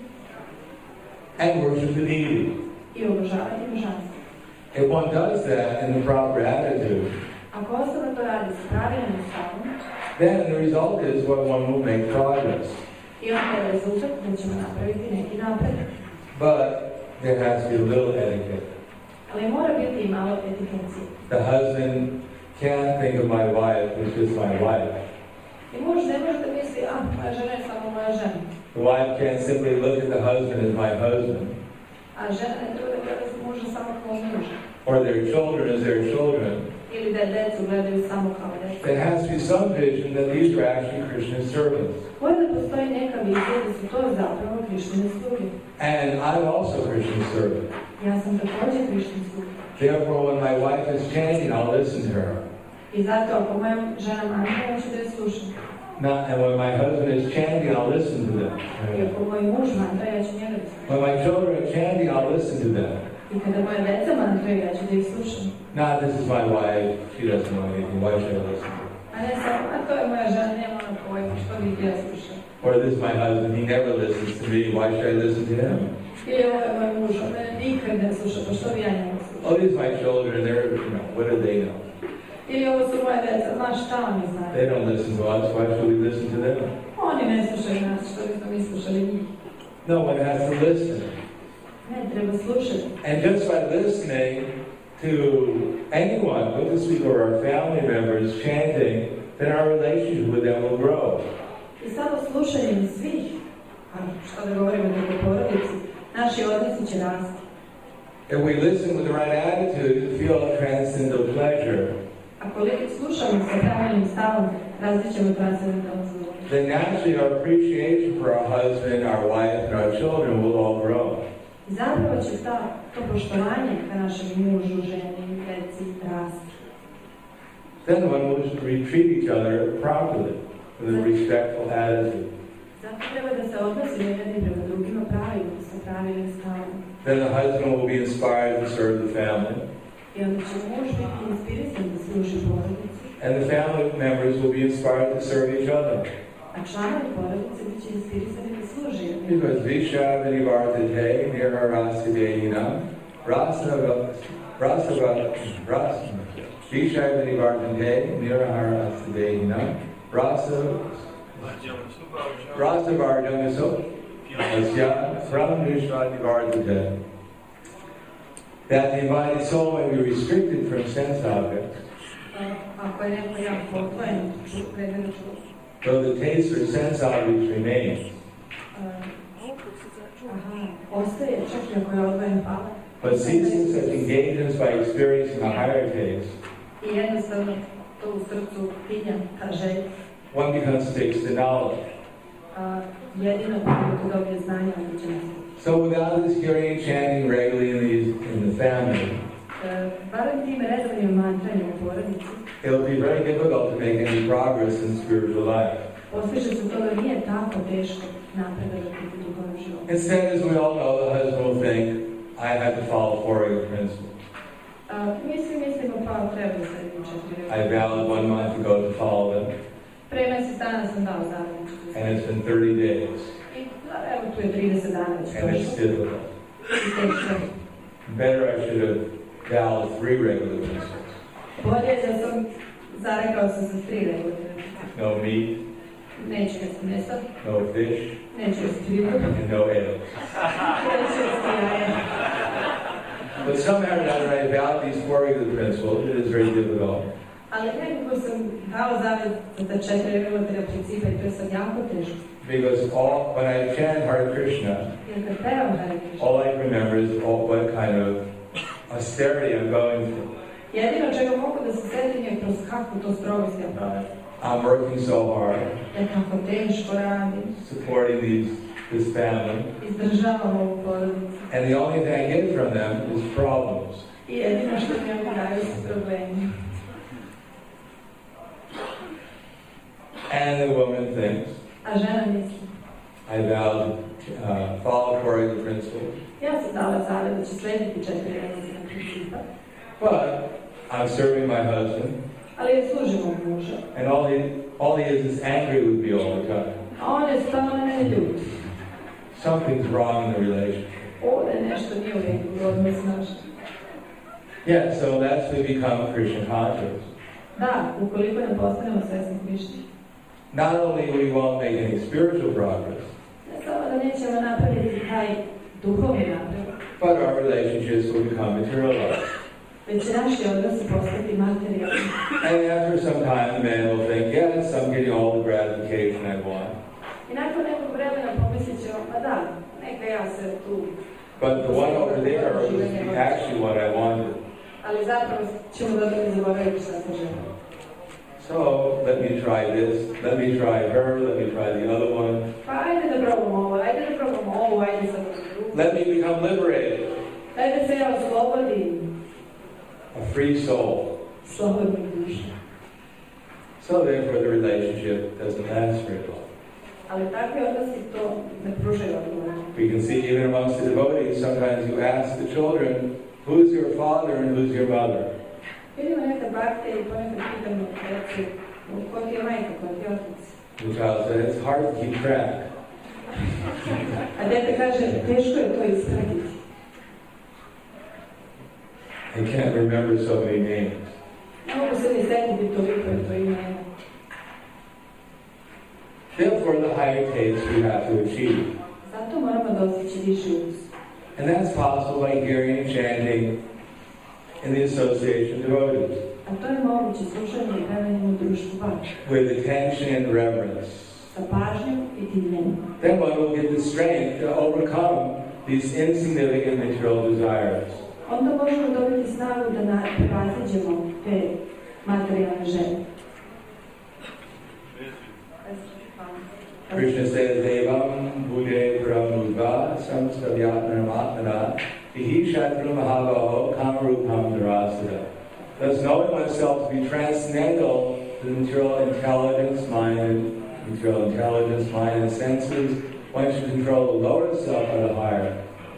and worship the deity. i obožavati božanstvo. If one does that in the proper attitude, Ako osoba to radi s pravilnim stavom, then the result is what one will make progress. i onda je rezultat da ćemo napraviti neki napredak. But there has to be a little etiquette. Ali mora biti i malo etikecije. The husband can't think of my wife as just my wife. I muž ne može da misli, a, moja žena je samo moja žena. The wife can't simply look at the husband as my husband, A žena ne treba da gleda muža samo kao muža. or their children as their children. Ili da decu gledaju samo kao decu. There has to be some vision that these are actually Krishna's servants. Mora da postoji neka vizija da su to zapravo Krišnine sluge. And I'm also Krishna's servant. Ja sam također Krištin sluga. Therefore, when my wife is chanting, I'll listen to her. I zato ako moja žena mantra, ja ću da je slušam. Not, and when my husband is chanting, I'll listen to them. I ako moj muž mantra, ja ću njega da slušam. When my children are chanting, I'll listen to them. I kada moja deca mantraju, ja ću da ih slušam. Not, this is my wife, she doesn't know anything, why should I listen to her? A ne samo, a to je moja žena, nema ona pojma, što bih ja slušam. Or this is my husband, he never listens to me, why should I listen to him? Ili ovo je moj muž, on mene nikad ne sluša, pa što bi ja njega slušam? Oh, these are my children, they're, you know, what do they know? Ili ovo su moje deca, ma šta oni znaju? They don't listen to us, why should we listen to them? Oni ne slušaju nas, što bismo mi slušali njih. No, one has to listen. Ne, treba slušati. And just by listening to anyone, whether this week or our family members chanting, then our relationship with them will grow. I samo slušanjem svih, a što da govorimo o porodici, naši odnosi će rasti. If we listen with the right attitude, feel transcendental pleasure, Ako li slušamo sa pravilnim stavom, razvit ćemo transcendentalno zadovoljstvo. then naturally our appreciation for our husband, our wife, and our children will all grow. I zapravo će ta, to poštovanje ka našem mužu, ženi, deci rasti. Then one will treat each other properly, with a respectful attitude. Zato treba da se odnosimo jedni prema drugima pravilno, sa pravilnim stavom. Then the husband will be inspired to serve the family, I onda će muž biti inspirisan da služi porodici, and the family members will be inspired to serve each other. a članovi porodice bit će inspirisani da služi jedni. Because Visha Vinivartate Nira Rasa Dehina Rasa Rasa Rasa Visha Vinivartate Nira Rasa Dehina Rasa Rasa Varjanaso Asya Brahma Vishwa Nivartate. That the embodied soul may be restricted from sense objects, Ako je neko jako odvojen, predmeno čuo. though the taste or sense objects remain. Aha, ostaje čak i ako je odvojen pamet. But ceasing such engagements by experiencing a higher taste, I jednostavno to u srcu pinja, ta želja. one becomes fixed in knowledge. A, jedino kako dobije znanje, onda će nastati. So without this hearing and chanting regularly in, these, in the family, E, barem tim redovnim mantranjem u porodici, it'll be very difficult to make any progress in spiritual life. postiže se to da nije tako teško napredovati u duhovnom životu. Instead, as we all know, the husband will think, I have to follow four regular principles. A, mi svi mislimo pa treba da sledim četiri. I vowed one month ago to follow them, Pre mjesec dana sam dao zajednicu. and it's been thirty days, I da, evo tu je trideset dana već and it's prošlo. difficult. I teško. Better I should have vowed three regular principles. Bolje da sam zarekao sam se tri regularne. No meat, Neću jesti meso, no fish, neću jesti ribu, and no eggs. neću jesti jaja. But somehow or another, I vowed these four regular principles. It is very difficult. Ali nekako sam dao zavjet za ta četiri regulatorna principa i to je sad jako teško. Because all, when I chant Hare Krishna, Jer kad pevam Hare Krishna, all I remember is all, what kind of austerity I'm going through. jedino čega mogu da se setim je kroz kakvu to strogost ja pravim. I'm working so hard, Jer kako teško radim, supporting these, this family, izdržavam ovu porodicu. and the only thing I get from them is problems. I jedino što mi oni daju su problemi. And the woman thinks, a žena misli, I vowed to uh, follow according to the principles, ja sam dala zavjet da ću slediti četiri elementarna principa, but I'm serving my husband, ali je služim mog muža. and all he, all he is is angry with me all the time. A on je stalno ne ljud. Something's wrong in the relationship. Ovdje nešto nije u redu, u odnosu naš. Yeah, so that's when we become Christian conscious. Da, ukoliko ne postanemo svesni Krišni, Not only we won't make any spiritual progress, ne samo da nećemo napraviti taj duhovni napredak, but our relationships will become materialized. već će naši odnosi postati materijalni. And after some time, the man will think, yes, I'm getting all the gratification I want. I nakon nekog vremena pomislit ćemo, pa da, neka ja se tu. But the one over there is actually what I wanted. Ali zapravo ćemo da ne zaboraviti šta se želi. So, let me try this, let me try her, let me try the other one. Pa ajde da probamo ovo, ajde da probamo ovo, ajde sad ovo drugo. Let me become liberated, Ajde se ja oslobodim, a free soul. slobodnih duša. So therefore the relationship doesn't last very long. Ali takvi odnosi to ne pružaju odgovor. We can see even amongst the devotees, sometimes you ask the children, who's your father and who's your mother? Vidimo nekad bakte i ponekad pitamo djecu, ko ti je majka, ko ti je otac? The child said, it's hard to keep track. A dete kaže, teško je to ispratiti. I can't remember so many names. Ne mogu se ni setiti toliko je to imena. Therefore, the higher taste we have to achieve. Zato moramo dostići viši ukus. And that's possible by hearing and chanting in the association of devotees. A to je moguće slušanjem i premenjem u društvu baš. With attention and reverence. Sa pažnjom i divljenjem. Then one will get the strength to overcome these insignificant material desires. Onda možemo dobiti snagu da prevaziđemo te materijalne želje. Krishna says, Devam Bhude Pramudva Samstavyatmanatmana Vihi Shatru Mahavaho Kamarupam Dharasada. Thus, knowing oneself to be transcendental to the material intelligence, mind, material intelligence, mind, and senses, one should control the lower self or the higher.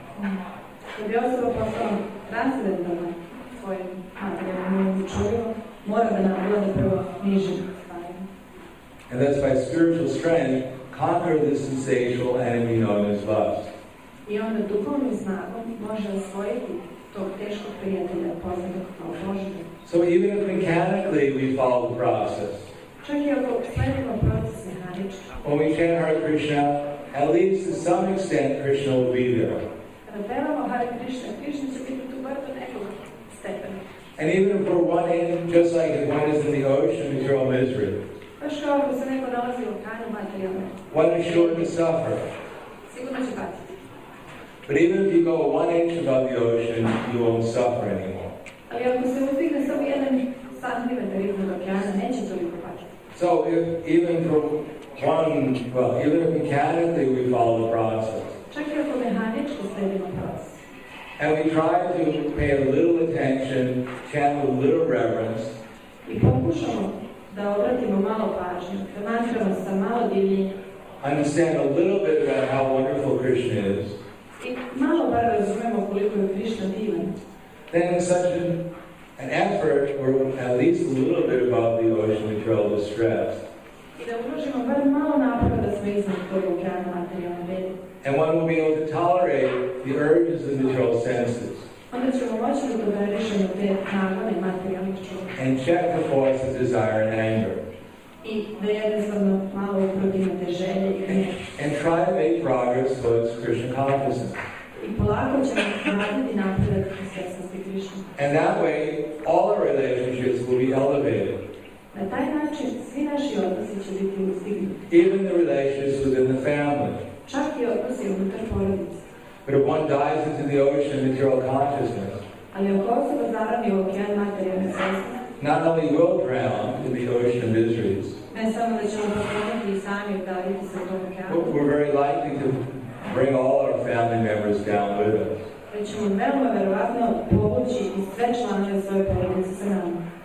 Da bi osoba postala transcendentalna svojim materijalnim čujom, mora da navlada prvo nižim stanjem. And thus, by spiritual strength, conquer the sensational enemy known as lust. I onda duhovnim snagom može osvojiti tog teškog prijatelja poznatog kao Božega. So even if mechanically we follow the process, Čak i ako sledimo proces mehanički, when we chant Hare Krishna, at least to some extent Krishna will be there. kada pevamo Hare Krishna, Krishna će biti tu bar do nekog stepena. And even for one end, just like if one is in the ocean of material misery, Baš kao ako se neko nalazi u okeanu materijalne, one is sure to suffer. sigurno će patiti. But even if you go one inch above the ocean, you won't suffer anymore. Ali ako se uzdigne samo jedan santimetar iznad okeana, neće toliko patiti. So if even for one, well, even if mechanically we follow the process, Čak i ako mehanički sledimo proces. and we try to pay a little attention, chant with a little reverence, I pokušamo da obratimo malo pažnje, da mantramo sa malo divljenja understand a little bit about how wonderful Krishna is, i malo bar razumemo koliko je Krišna divan. then in such an, an effort, we're at least a little bit above the ocean of material distress. I da uložimo bar malo napora da smo iznad tog okeana materijalne bede. And one will be able to tolerate the urges of the material senses Onda ćemo moći da tolerišemo te nagone materijalnih čuva. and check the force of desire and anger. I da jednostavno malo uprotivimo te želje i gnev. And try to make progress towards Krishna consciousness. I polako ćemo raditi napredak u svjesnosti Krišne. And that way, all our relationships will be elevated. Na taj način svi naši odnosi će biti uzdignuti. Even the relationships within the family. Čak i odnosi unutar porodice. But if one dives into the ocean of material consciousness, Ali ako osoba zarani u okean materijalne svjesnosti, not only will drown in the ocean of miseries, ne samo da ćemo pokloniti i sami udaviti se u tom but okeanu, we're very likely to bring all our family members down with us. već ćemo veoma verovatno povući i sve članove svoje porodice sa nama.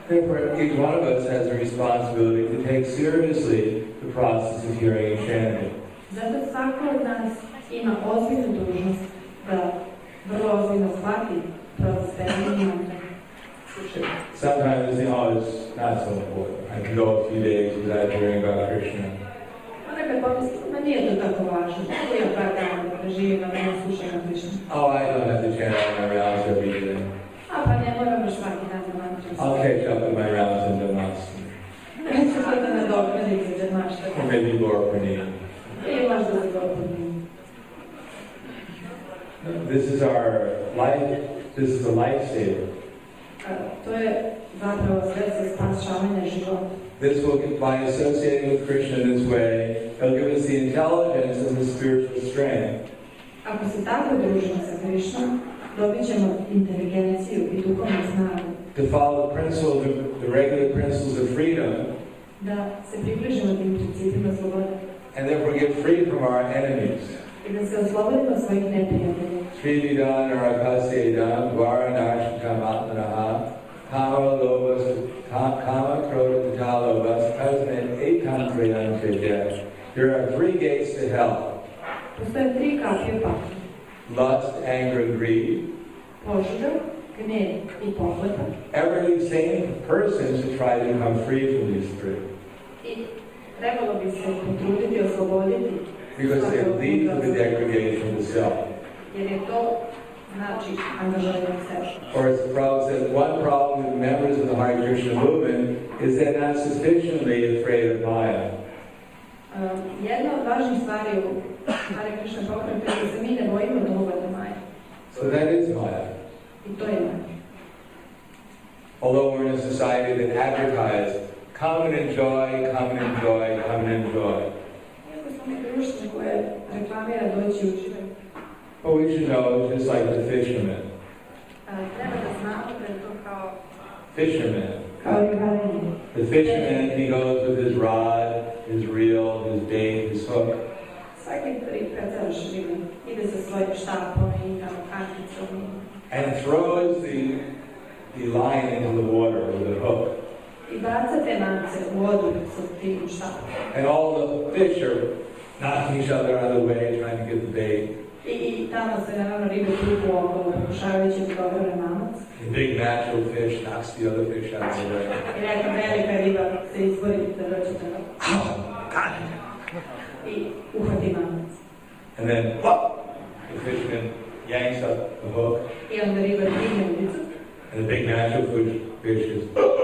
Therefore, each one of us has a responsibility to take seriously the process of hearing and chanting. Zato svako od nas ima ozbiljnu dužnost da vrlo ozbiljno shvati proces pevanja i slušanja. Sometimes you know it's not so important. I can go a few days without hearing about Krishna. Ponekad pomislim, ma nije to tako važno. Ja par dana da preživim, a nema slušanja Krishna. Oh, I don't have to chant all my rounds every day. A pa ne moram baš svaki dan da mantram. I'll catch up with my rounds in Damascus. Neću sad da nadoknadim za džemašta. Or maybe Lord Pranam. Ili možda za Gorpani. This is our life. This is a lifesaver. To je zapravo sredstvo spašavanja života. This will, by associating with Krishna in this way, it'll give us the intelligence and the spiritual strength. Ako se tako družimo sa Krishnom, dobit ćemo inteligenciju i duhovnu snagu. To follow the principles, the regular principles of freedom. Da se približimo tim principima slobode. And therefore get free from our enemies. I da se oslobodimo svojih neprijatelja. Srividan Arakasyedan Varanashikam Atmanaha Kama Lobas Kama Krodha Tatalobas Kasman Ekam Kriyan Teja. There are three gates to hell. Postoje tri kapije pakla. Lust, anger, and greed. Požuda, gnev i pohlepa. Every sane person should try to become free from these three. I trebalo bi se potruditi osloboditi. Because they lead to the degradation of the self. Jer je to znači angažovanje sebe. Or as the Prabhupada said, one problem with members of the Hare Krishna movement is they're not sufficiently afraid of Maya. Um, jedna od važnih stvari u Hare Krishna pokretu je da se mi ne bojimo dovoljno Maja. So that is Maya. I to je Maja. Although we're in a society that advertises, come and enjoy, come and enjoy, come and enjoy. Iako smo mi društvo koje reklamira doći i uživati. But we should know, just like the fisherman. Treba da znamo da je to kao Fisherman. kao ribarenje. The fisherman, he goes with his rod, his reel, his bait, his hook. Svaki rib kad završi ribu, ide sa svojim štapom i tamo kanticom. And throws the, the line into the water with a hook. I baca te mance u vodu sa tim štapom. And all the fish are knocking each other out of the way, trying to get the bait. I, i tamo se naravno ribe tuku okolo, pokušavajući da dobre mamac. The big natural fish knocks the other fish out of the way. I neka velika riba se izbori da dođe do toga. Oh, got it! I uhvati mamac. And then, whoop! The fisherman yanks up the hook. I onda riba digne ulicu. And the big natural fish, fish is,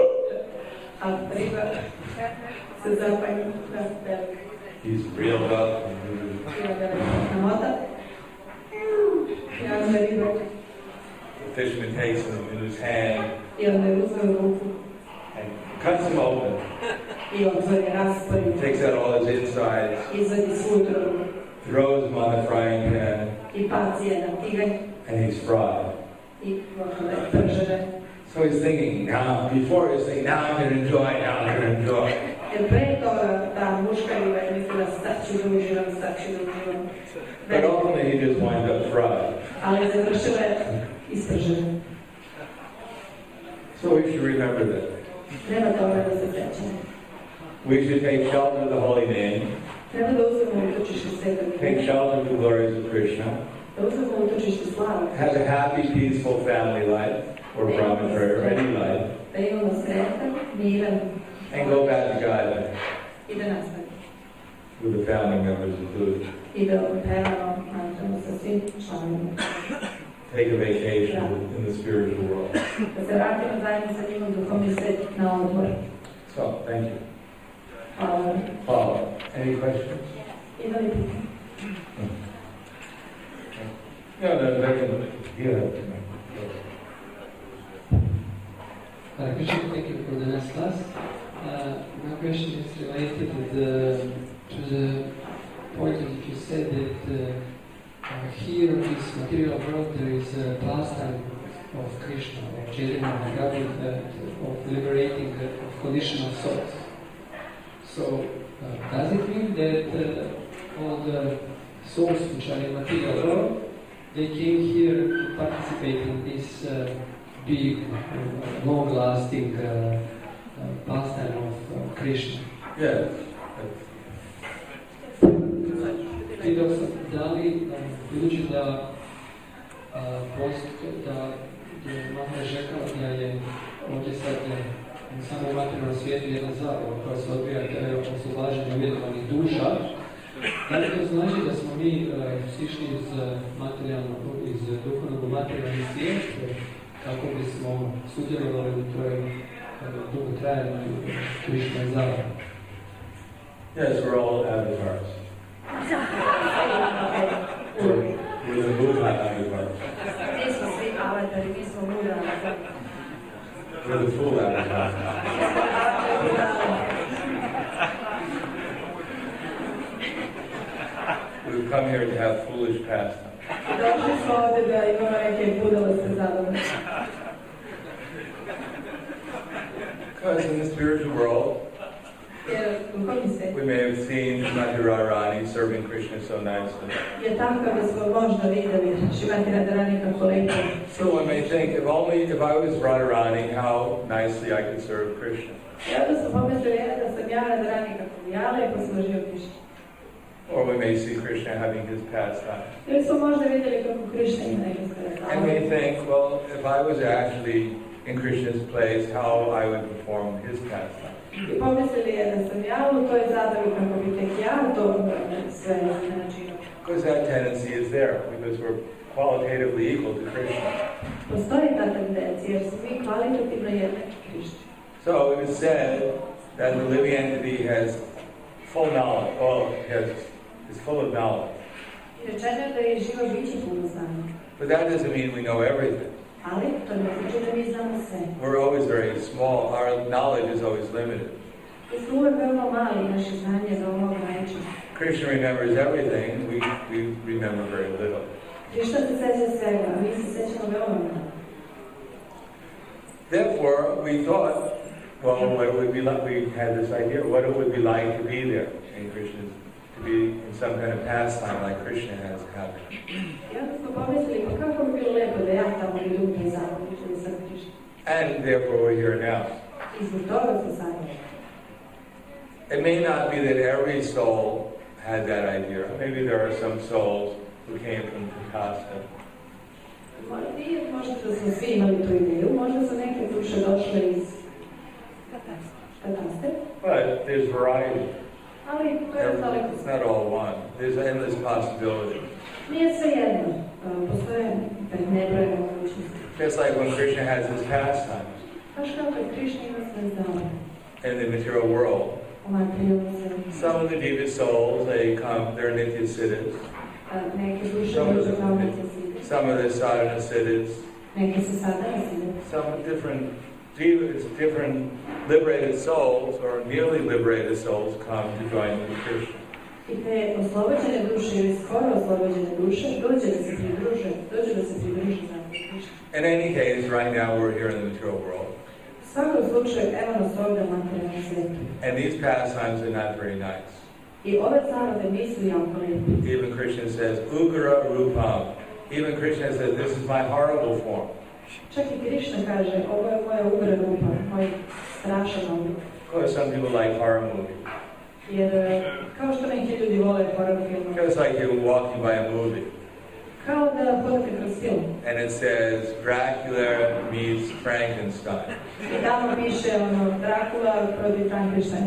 A riba se zapaju na velik. he's reeled up. I onda namota. I onda riba. The fisherman takes him in his hand I onda je uzme u ruku. and cuts him open. I otvori raspori. Takes out all his insides, Izvadi svu utrobu. throws him on the frying pan, I baci jedan tiganj. and he's fried. I gotovo je pržene. So he's thinking, now, before he's thinking, now I'm going to enjoy, now I'm going to enjoy. Jer pre toga ta muška riba je mislila sad ću da uživam, sad ću da uživam. But ultimately he just winds up fried. Ali završila je ispržena. So we should remember that. Treba toga da se sećamo. We should take shelter of the holy name, Treba da uzmemo utočište svetog take imena. shelter of the glories of Krishna, Da uzmemo utočište slave. have a happy, peaceful family life, or brahmacharya, or any life, Da imamo sretan, miran and go back to Godhead i da nastavimo. with the family members included. I da pevamo, mantramo sa svim članovima. Take a vacation in the spiritual world. Da se vratimo zajedno sa njimom duhovni svet na odmor. So, thank you. Hvala. Follow. Any questions? Ima li pitanje? No, no, they can, yeah. Uh, Krishna, thank you for the nice class. Uh, my question is related to the, to the point that you said that uh, uh, here in this material world there is a pastime of Krishna, of Chaitanya Mahaprabhu, uh, of liberating uh, of conditional souls. So, uh, does it mean that uh, all the souls which are in material world, they came here to participate in this uh, big, uh, long-lasting uh, uh, pastime of uh, Krishna. Yes. Pitao sam da li, budući da post, da je Maharaj rekao da je ovdje sad u samom materijalnom svijetu jedna zabava koja se odvija, da je oslobađanje uvjetovanih duša. Da li to znači da smo mi uh, sišli iz materijalnog, iz duhovnog u materijalni svijet kako bismo sudjelovali u toj uh, dugotrajanoj Krišnoj zabavi? Yes, we're all avatars. we're, we're the Buddha avatars. Mi smo svi avatari, mi smo Buddha avatari. We're the fool avatars. We've come here to have foolish pastime. Došli smo ovdje da imamo neke budalaste zabave. Because in the spiritual world, Jer duhovni svijet we may have seen Srimati Radharani serving Krishna so nicely. je tam kada smo možda vidjeli Šrimati Radharani kako lepo. So one may think, if only if I was Radharani, how nicely I could serve Krishna. Ja da sam pomislila da sam ja Radharani kako bi ja lepo služio Krishna. Or we may see Krishna having his pastime. Ili smo možda vidjeli kako Krishna ima neke svoje And we think, well, if I was actually in Krishna's place, how I would perform his pastime. I pomislili je da sam ja u toj zabavi kako bi tek ja to sve načinio. Because that tendency is there, because we're qualitatively equal to Krishna. Postoji ta tendencija jer smo mi kvalitativno jednaki Krishni. So it is said that the living entity has full knowledge, well, has, is full of knowledge. I rečeno je da je živo biće puno znanja. But that doesn't mean we know everything. Ali to ne znači da mi znamo sve. We're always very small. Our knowledge is always limited. Mi smo uvijek veoma mali, naše znanje je veoma ograničeno. Krishna remembers everything. We, we remember very little. Krishna se seća svega, a mi se sećamo veoma malo. Therefore, we thought, well, what it would be like, we had this idea, what it would be like to be there in Krishna's, to be in some kind of pastime like Krishna has happened. I onda smo pomislili, pa kako bi bilo lepo da ja tamo idu u taj zabavu, učili sam Krishna. And therefore we're here now. I zbog toga smo sad. It may not be that every soul had that idea. Maybe there are some souls who came from Takasta. Nije možda da smo svi imali tu ideju, možda su neke duše došle iz Kataste. But there's variety. Ali to je daleko. It's not all one. There's endless possibilities. Nije sve jedno. Postoje nebrojene mogućnosti. Just like when Krishna has his pastimes Baš kao kad Krishna ima sve zdanje in the material world. u materijalnom svijetu. Some of the diva souls, they come, they're nitya siddhas. Neke duše Some of dođu kao the, neke siddhe. some of the sadhana siddhas. Neke su sadhana siddhe. Some different divas, different liberated souls or nearly liberated souls come to join with Krishna. I te oslobođene duše ili skoro oslobođene duše dođe da se pridruže, dođe da se pridruže za Krishna. In any case, right now we're here in the material world. U svakom slučaju, evo nas ovdje u materijalnom svijetu. And these pastimes are not very nice. I ove zabave nisu jako lijepe. Even Krishna says, Ugra Rupam. Even Krishna says, this is my horrible form. Čak i Krishna kaže, ovo je moja ugra rupa, moj strašan oblik. Of course, some people like horror movies. Jer, kao što neki ljudi vole horror filmove. Just like you're walking by a movie. Kao da hodate kroz film. And it says, Dracula meets Frankenstein. I tamo piše, ono, Dracula protiv Frankensteina.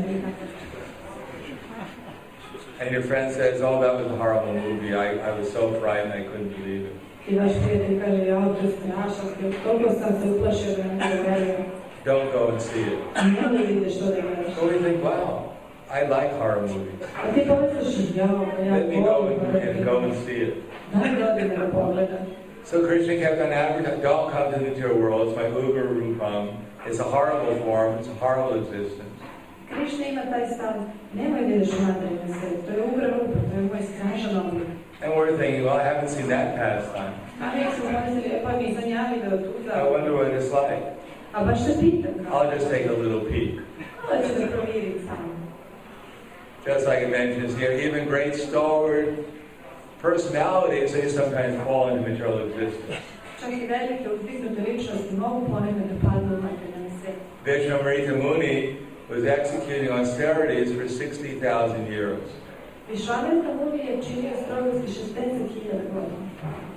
And your friend says, oh, that was a horrible movie. I, I was so frightened I couldn't believe it. I vaš prijatelj kaže, ja, to je strašno, toliko sam se uplašio da ne da verujem. Don't go and see it. Nemoj vidiš što da gledaš. So we think, wow, I like horror movies. A ti pomisliš, ja, ja Let me go volim and, and go and see it. Daj dođe da ga pogledam. So Krishna kept on advertising, don't come to the material world, it's my uber rupam. It's a horrible form, it's a horrible existence. Krishna ima taj stav, nemoj da ideš u materijalni svijet, to je ugra rupa, to je moj strašan oblik. And we're thinking, well, I haven't seen that pastime. A mi smo pomislili, pa nisam ja video tu I zabavu. wonder what it's like. A baš se pitam, I'll just take a little peek. ali ću da provjerim samo. Just like it mentions here, even great stalwart personalities, they sometimes fall into material existence. Čak i velike uzdignute ličnosti mogu ponekad da padnu u materijalni svijet. Vishwamrita Muni was executing austerities for sixty thousand years. Vishwamrita Muni je činio strogosti šezdeset hiljada godina.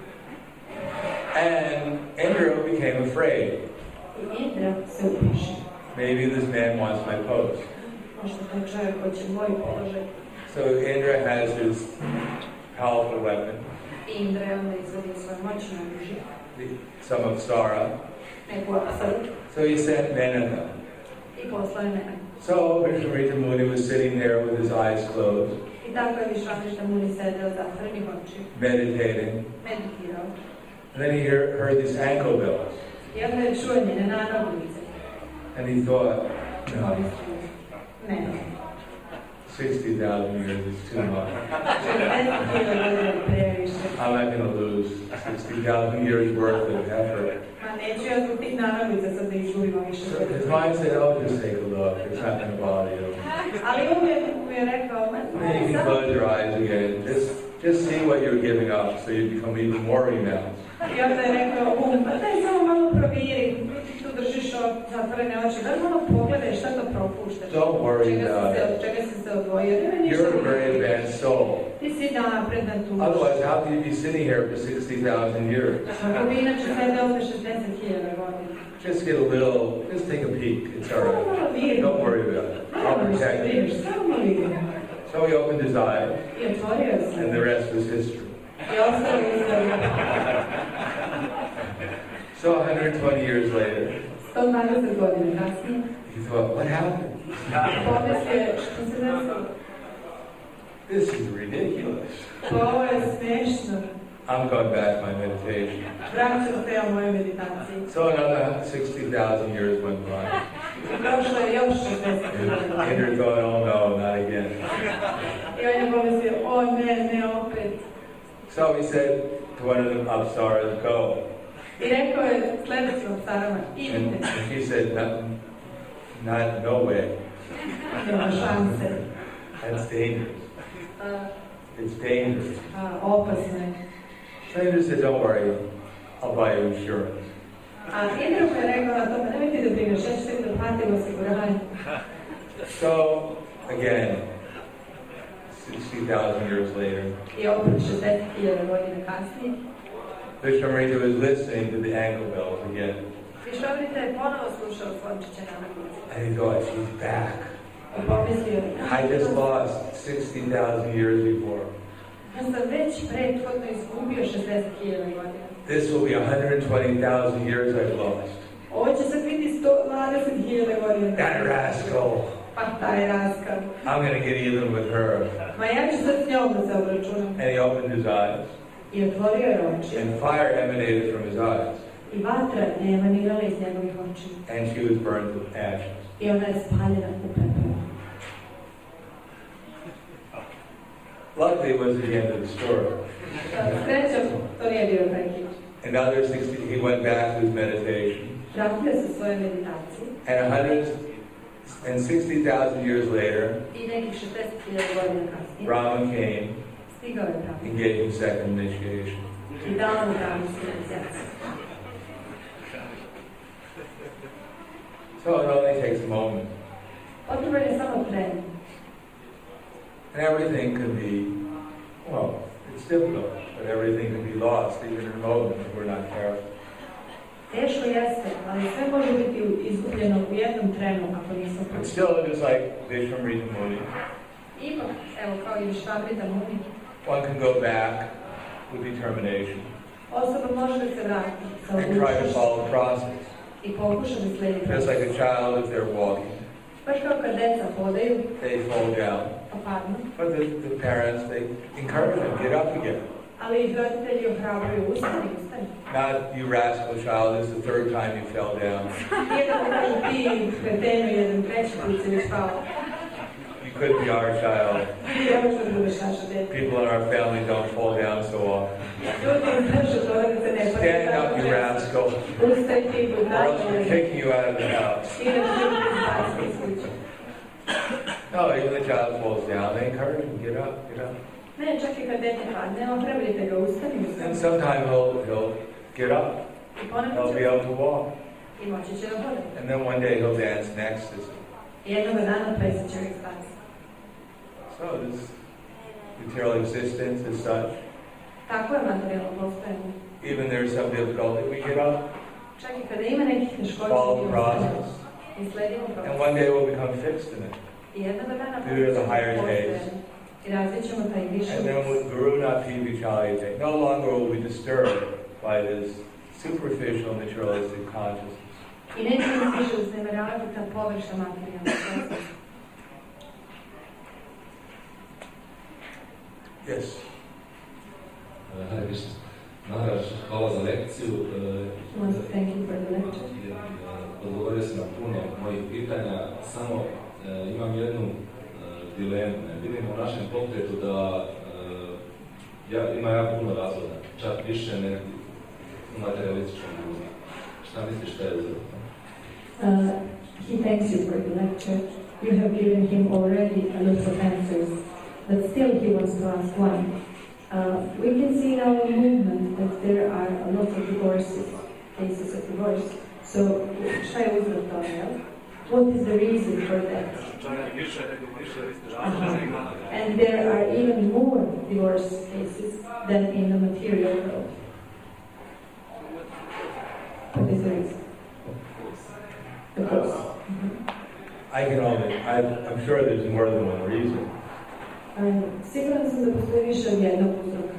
And Indra became afraid. I Indra se upiše. Maybe this man wants my post. Možda taj čovjek hoće moj položaj. So Indra has his powerful weapon, I Indra je onda izvadio svoje moćne oružje. the- some of Sara. Neku apsaru. So he sent Menanda. I poslao je mene. So Vishwamrita Muni was sitting there with his eyes closed, I tako je Vishwamrita Muni sedeo zatvorenih očiju. meditating. Meditirao. And then he hear, heard these ankle bells. I onda je čuo njene nanoglice. And he thought, no, Koristili. Ne. sixty thousand years is too much. šezdeset hiljada godina je previše. I'm not going to lose sixty thousand years worth of effort. Ma neću ja zbog tih nanoglica sad da izgubimo više So his godina. mind said, oh, just take a look. It's not going to bother you. Ali uvijek mu je rekao, ma Then you can close your eyes again. Just, just see what you're giving up so you become even more renounced. I onda je rekao, um, pa daj samo malo proviri, tu držiš zatvorene oči, da malo pogledaj šta to propuštaš. Don't worry Čega about si se, it. čega si se odvojio, nema ništa. You're a very advanced soul. Ti si napredan tu. Otherwise, how can you be sitting here for sixty thousand years? Ako bi inače sede ovdje šezdeset hiljada godina. Just get a little, just take a peek. It's all Samo right. malo vidi. Don't worry about it. I'll Samo protect you. vidiš, samo vidi. So he opened his eyes, I otvorio se. and the rest was history. I ostalo istoriju. So one hundred twenty years later, sto dvadeset godina kasnije. he thought, what happened? Pomislio je, što se desilo? This is ridiculous. Ovo je smešno. I'm going back to my meditation. Vraćam se ja mojoj meditaciji. So another sixty thousand years went by. Prošlo je još šezdeset hiljada And godina. Indra thought, oh no, not again. I on je pomislio, o ne, ne opet. So he said to one of the Apsaras, go. I rekao je sljedećom starama, And idite, she said, not, not, no way. nema šanse. That's dangerous. A, It's dangerous. a, opasno je. So Indra said, don't worry, I'll buy you insurance. A Indra mu je rekao na tome, nemojte da brineš, ja ću sebi da platim osiguranje. So, again, sixty thousand years later, I opet šezdeset hiljada godina kasnije. Vishwamrita was listening to the ankle bells again. Vishwamrita je ponovo slušao zvončiće nanoglice. And he thought, she's back. I pomislio je, I just lost sixty thousand years before. ja sam već prethodno izgubio šezdeset hiljada godina. This will be one hundred twenty thousand years I've lost. Ovo će sad biti sto dvadeset hiljada godina. That rascal. Pa taj raskal. I'm going to get even with her. Ma ja ću sad s njom da se obračunam. And he opened his eyes. I otvorio je oči. And fire emanated from his eyes. I vatra je emanirala iz njegovih očiju. And she was burned to ashes. I ona je spaljena u pepelu. Luckily, it was the end of the story. Srećom, to nije bio prekid. Another sixty, he went back to his meditation. Vratio se svoje meditacije. And one hundred sixty thousand years later, I nekih šezdeset hiljada godina kasnije. Brahma came Stigao je Brahma. and gave him second initiation. I dao mu Brahmu iniciaciju. So it only takes a moment. Potreban je samo tren. And everything can be, well, it's difficult, but everything can be lost even in a moment if we're not careful. Teško jeste, ali sve može biti izgubljeno u jednom trenu ako nismo But prošli. still, just like Vishwamrita Muni, Ipak, evo kao i Vishwamrita Muni, one can go back with determination osoba može da se vrati sa and try to odlučnošću follow the process. i pokuša da slijedi Just like proces. a child, if they're walking, Baš kao kad deca hodaju, they fall down. pa padnu, But the, the parents, they encourage them, get up again. ali ih roditelji ohrabruju, ustani, ustani. Not, you rascal child, this is the third time you fell down. Nije da mu kažu ti kretenu jedan treći put si već pao. You could be our child. Ti ne možeš da budeš naša dete. People in our family don't fall down so often. Ljudi im kažu toga da se ne Stand up, you rascal, Ustaj ti, bud or else we're naša. kicking you out of the house. Ti ne možeš izbaciti iz kuće. No, even the child falls down, they encourage him, get up, get up. Ne, čak i kad dete padne, ohrabrite ga, ustani, And ustani. sometime he'll, he'll get up. I ponekad He'll be će able to walk. i moći će da bude. And then one day he'll dance in ecstasy. I jednog dana plesat će u ekstazi. So this material existence is such. Tako je materijalno postojanje. Even there's some difficulty, we get up, Čak i kada ima nekih teškoća follow i the process. i sledimo And proces. one day we'll become fixed in it. I jednog dana Due to the higher postojanje. taste. I razvit ćemo taj više. And then with Guru Napi Vichalite, no longer will we be disturbed by this superficial materialistic consciousness. I neće nas više uznemiravati ta površna materijalna svjesnost. Yes. Hare Krishna. Maharaj, hvala za lekciju. Want to thank you for the lecture. Odgovorio sam na puno mojih pitanja. Samo e, imam jednu e, dilemu. Vidim u našem pokretu da e, ja, ima jako puno razloga, čak više nego u materialističkom društvu. Šta misliš šta je uzrok? Uh, he thanks you for the lecture. You have given him already a lot of answers, but still he wants to ask one. Uh, we can see in our movement that there are a lot of divorces, cases of divorce. So, šta je uzrok toga, jel? What is the reason for that? Uh-huh. And there are even more divorce cases than in the material world. What is the reason? The cause. Mm-hmm. I can only, I, I'm sure there's more than one reason. Um, Siguran sam da postoji više od jednog uzroka.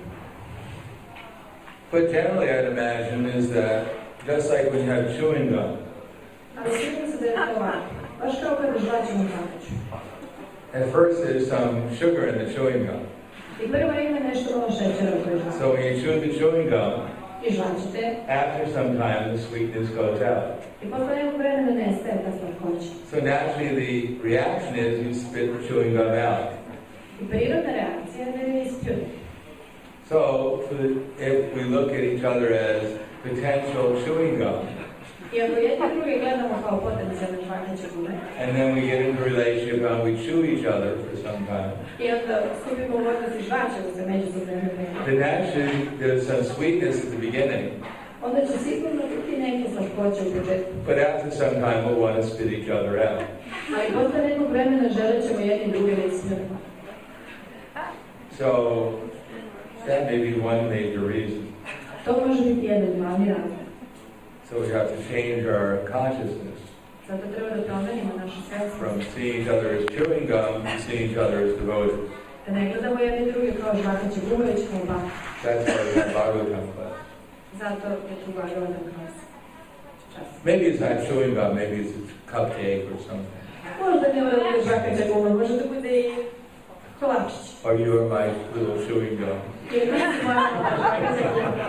But generally I'd imagine is that just like when you have chewing gum, Ali siguran sam da je to ovako. Baš kao kada žvaćemo kameću. at first there's some sugar in the chewing gum. I prvo ima nešto malo šećera u toj žvaći. So when you chew the chewing gum, I žvaćete. after some time the sweetness goes out. I posle nekog vremena nestaje ta slatkoća. So naturally the reaction is you spit the chewing gum out. I prirodna reakcija je da je ispljuni. So for the, if we look at each other as potential chewing gum, I ako jedni drugi gledamo kao potencijalne žvakeće gume, and then we get into a relationship and we chew each other for some time, i onda stupimo u odnos i žvaćemo se međusobno vremena, then naturally there's some sweetness at the beginning, onda će sigurno biti neke slatkoće u početku. but after some time we'll want to spit each other out. Ali posle nekog vremena želit ćemo jedni drugi da ispljunimo. So that may be one major reason. To može biti jedan glavni razlog. So we have to change our consciousness Zato treba da promenimo našu svijest. from seeing each other as chewing gum to seeing each other as devotees. Da ne gledamo jedni drugi kao žvakeće gume, već kao bak. That's why we have Bhagavatam class. Zato je tu Bhagavatam klas. Čas. Maybe it's not chewing gum, maybe it's a cupcake or something. Možda ne mora da bude žvakeća gume, može da bude i kolačić. Or you are my little chewing gum. Ili nisi moja žvakeća gume.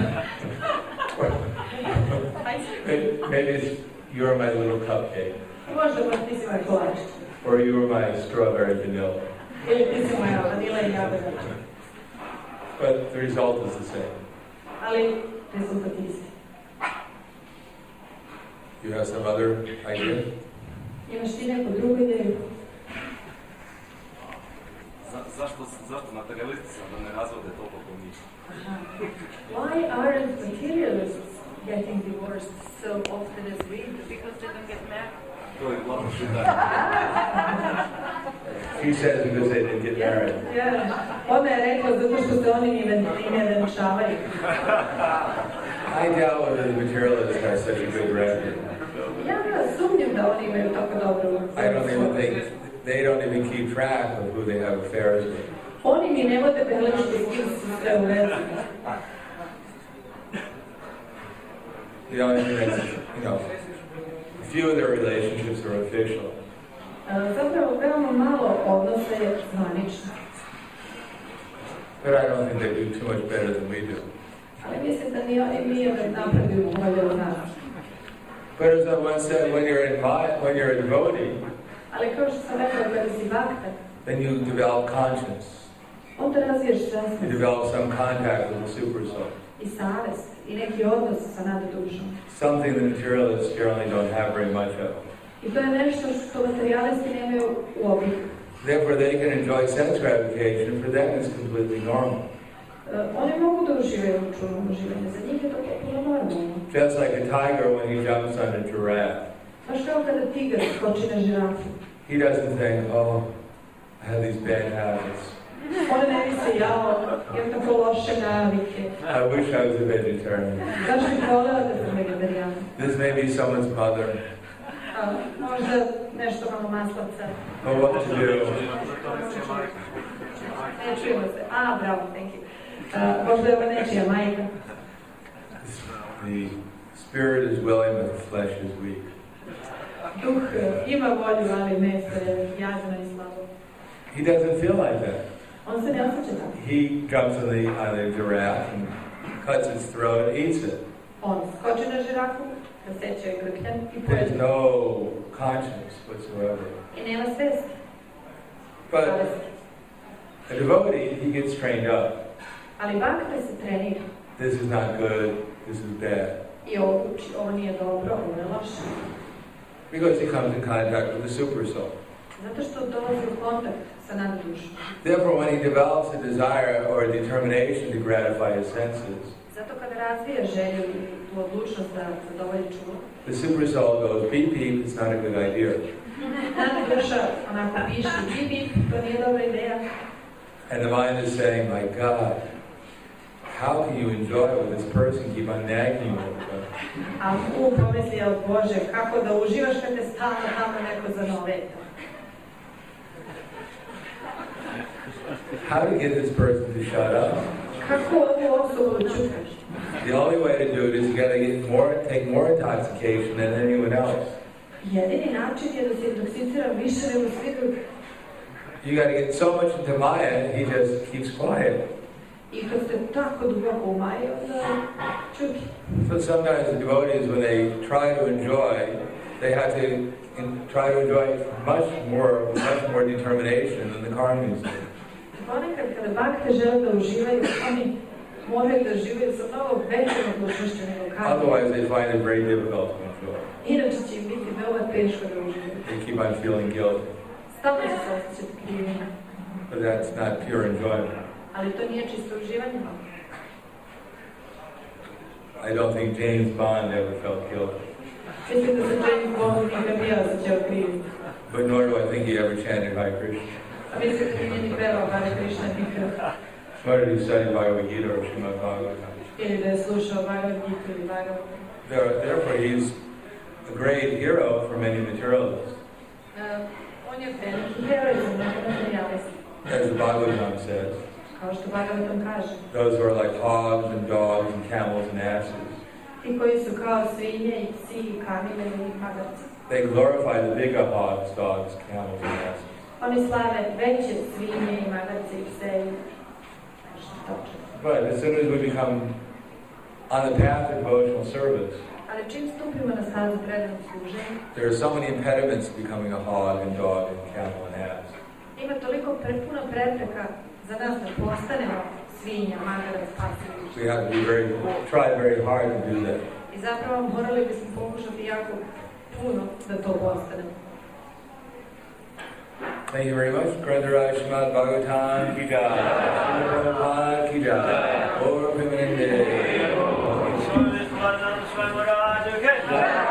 Maybe it's you're my little cupcake. Možda pa ti si moj kolačić. Or you are my strawberry vanilla. Ili ti si moja vanila i jagoda. But the result is the same. Ali rezultat je isti. You have some other idea? Imaš ti neku drugu ideju? Za, zašto, zašto materialisti sam da ne razvode toliko ko mi? Why aren't materialists getting divorced so often as we do? Because they don't get married. To je glavno pitanje. She says because they didn't get married. Yeah. Ona je rekla zato što se oni ni ne venčavaju. I doubt whether the materialists have such a good record. Ja sumnjam da oni imaju tako dobro. I don't even think they don't even keep track of who they have affairs with. Oni mi ne vode beležiti s kim su sve u vezi. The only thing that's, you know, a few of their relationships are official. Zapravo veoma malo odnosa je zvanično. But I don't think they do too much better than we do. Ali mislim da ni oni mi ne napreduju bolje od nas. But as I once said, when you're in my, when you're a devotee, Ali kao što sam rekla, kada si bakta, then you develop conscience. onda razviješ You svesnost develop some contact with the super soul. i savest i neki odnos sa nadadušom. Something the materialists generally don't have very much of. I to je nešto što materijalisti nemaju u obiku. Therefore, they can enjoy sense gratification. For them, it's completely normal. Uh, oni mogu da uživaju u čudnom uživanju, za njih je to potpuno normalno. Just like a tiger when he jumps on a giraffe. Baš kao kada tigar skoči na žirafu. He doesn't think, oh, I have these bad habits. On ne misli, jao, imam tako loše navike. I wish I was a vegetarian. Baš bih voljela da sam vegetarijan. This may be someone's mother. Uh, možda nešto malo maslavca. Or what to do. Ne čujemo se. A, bravo, thank you. Uh, možda je ovo nečija majka. The spirit is willing, but the flesh is weak. Duh uh, ima volju, ali mesto je jazno i slabo. He doesn't feel like that. On se ne osjeća tako. He jumps on the, on the giraffe and cuts its throat and eats it. On skoči na žirafu, raseče je grkljan i There's pojede. no conscience whatsoever. I nema svesti. But a devotee, he gets trained up. Ali bakta se trenira. This is not good, this is bad. I ovo uči, ovo nije dobro, ovo je loše. Because he comes in contact with the super soul. Zato što dolazi u kontakt sa naddušom. Therefore, when he develops a desire or a determination to gratify his senses, Zato kada razvija želju i tu odlučnost da zadovolji čulo, the super soul goes, beep beep, it's not a good idea. nadduša onako piše, bip bip, to nije dobra ideja. And the mind is saying, my God, how can you enjoy with this person, keep on nagging you? A um pomisli, jel Bože, kako da uživaš kad te stalno tamo neko zanoveta? How to get this person to shut up? Kako ovu osobu čukaš? The only way to do it is you got to get more, take more intoxication than anyone else. Jedini način je da se intoksicira više nego svi drugi. You got to get so much into Maya, he just keeps quiet. I kad ste tako duboko u Maji, onda čuti. So sometimes the devotees, when they try to enjoy, they have to in, try to enjoy much more, much more determination than the karmis do. Ponekad kada bakte žele da uživaju, oni moraju da živaju sa mnogo većom odlučnošću nego karmi. Otherwise, they find it very difficult to enjoy. Inače će im biti veoma teško da uživaju. They keep on feeling guilty. Stalno će se osjećati krivim. But that's not pure enjoyment. Ali to nije čisto uživanje. I don't think James Bond ever felt guilty. Mislim da se James Bond nikad nije osjećao krivim. But nor do I think he ever chanted Hare Krishna. A mislim da nije ni pevao Hare Krishna nikad. Nor did he study Bhagavad Gita or Srimad Bhagavatam. Ili da je slušao Bhagavad Gita ili Bhagavad. Therefore, he's a great hero for many materialists. Uh, on je veliki heroj za mnogo materijalista. As the Bhagavatam says, Kao što Bhagavatam kaže. those who are like hogs and dogs and camels and asses. Ti koji su kao svinje i psi i kamile i magarci. They glorify the bigger hogs, dogs, camels, and asses. Oni slave veće svinje i magarce i pse i što točno. But as soon as we become on the path of devotional service, Ali čim stupimo na stazu predanog služenja, there are so many impediments to becoming a hog and dog and camel and ass. ima toliko puno prepreka za nas da postanemo svinja, magarac, pasi. We have to be very, try very hard to do that. I zapravo morali bismo pokušati jako puno da to postanemo. Thank you very much. Grandharaj Srimad Bhagavatam ki jai. Prabhupada ki jai. Gaur Premanande. Swami Maharaj ki jai.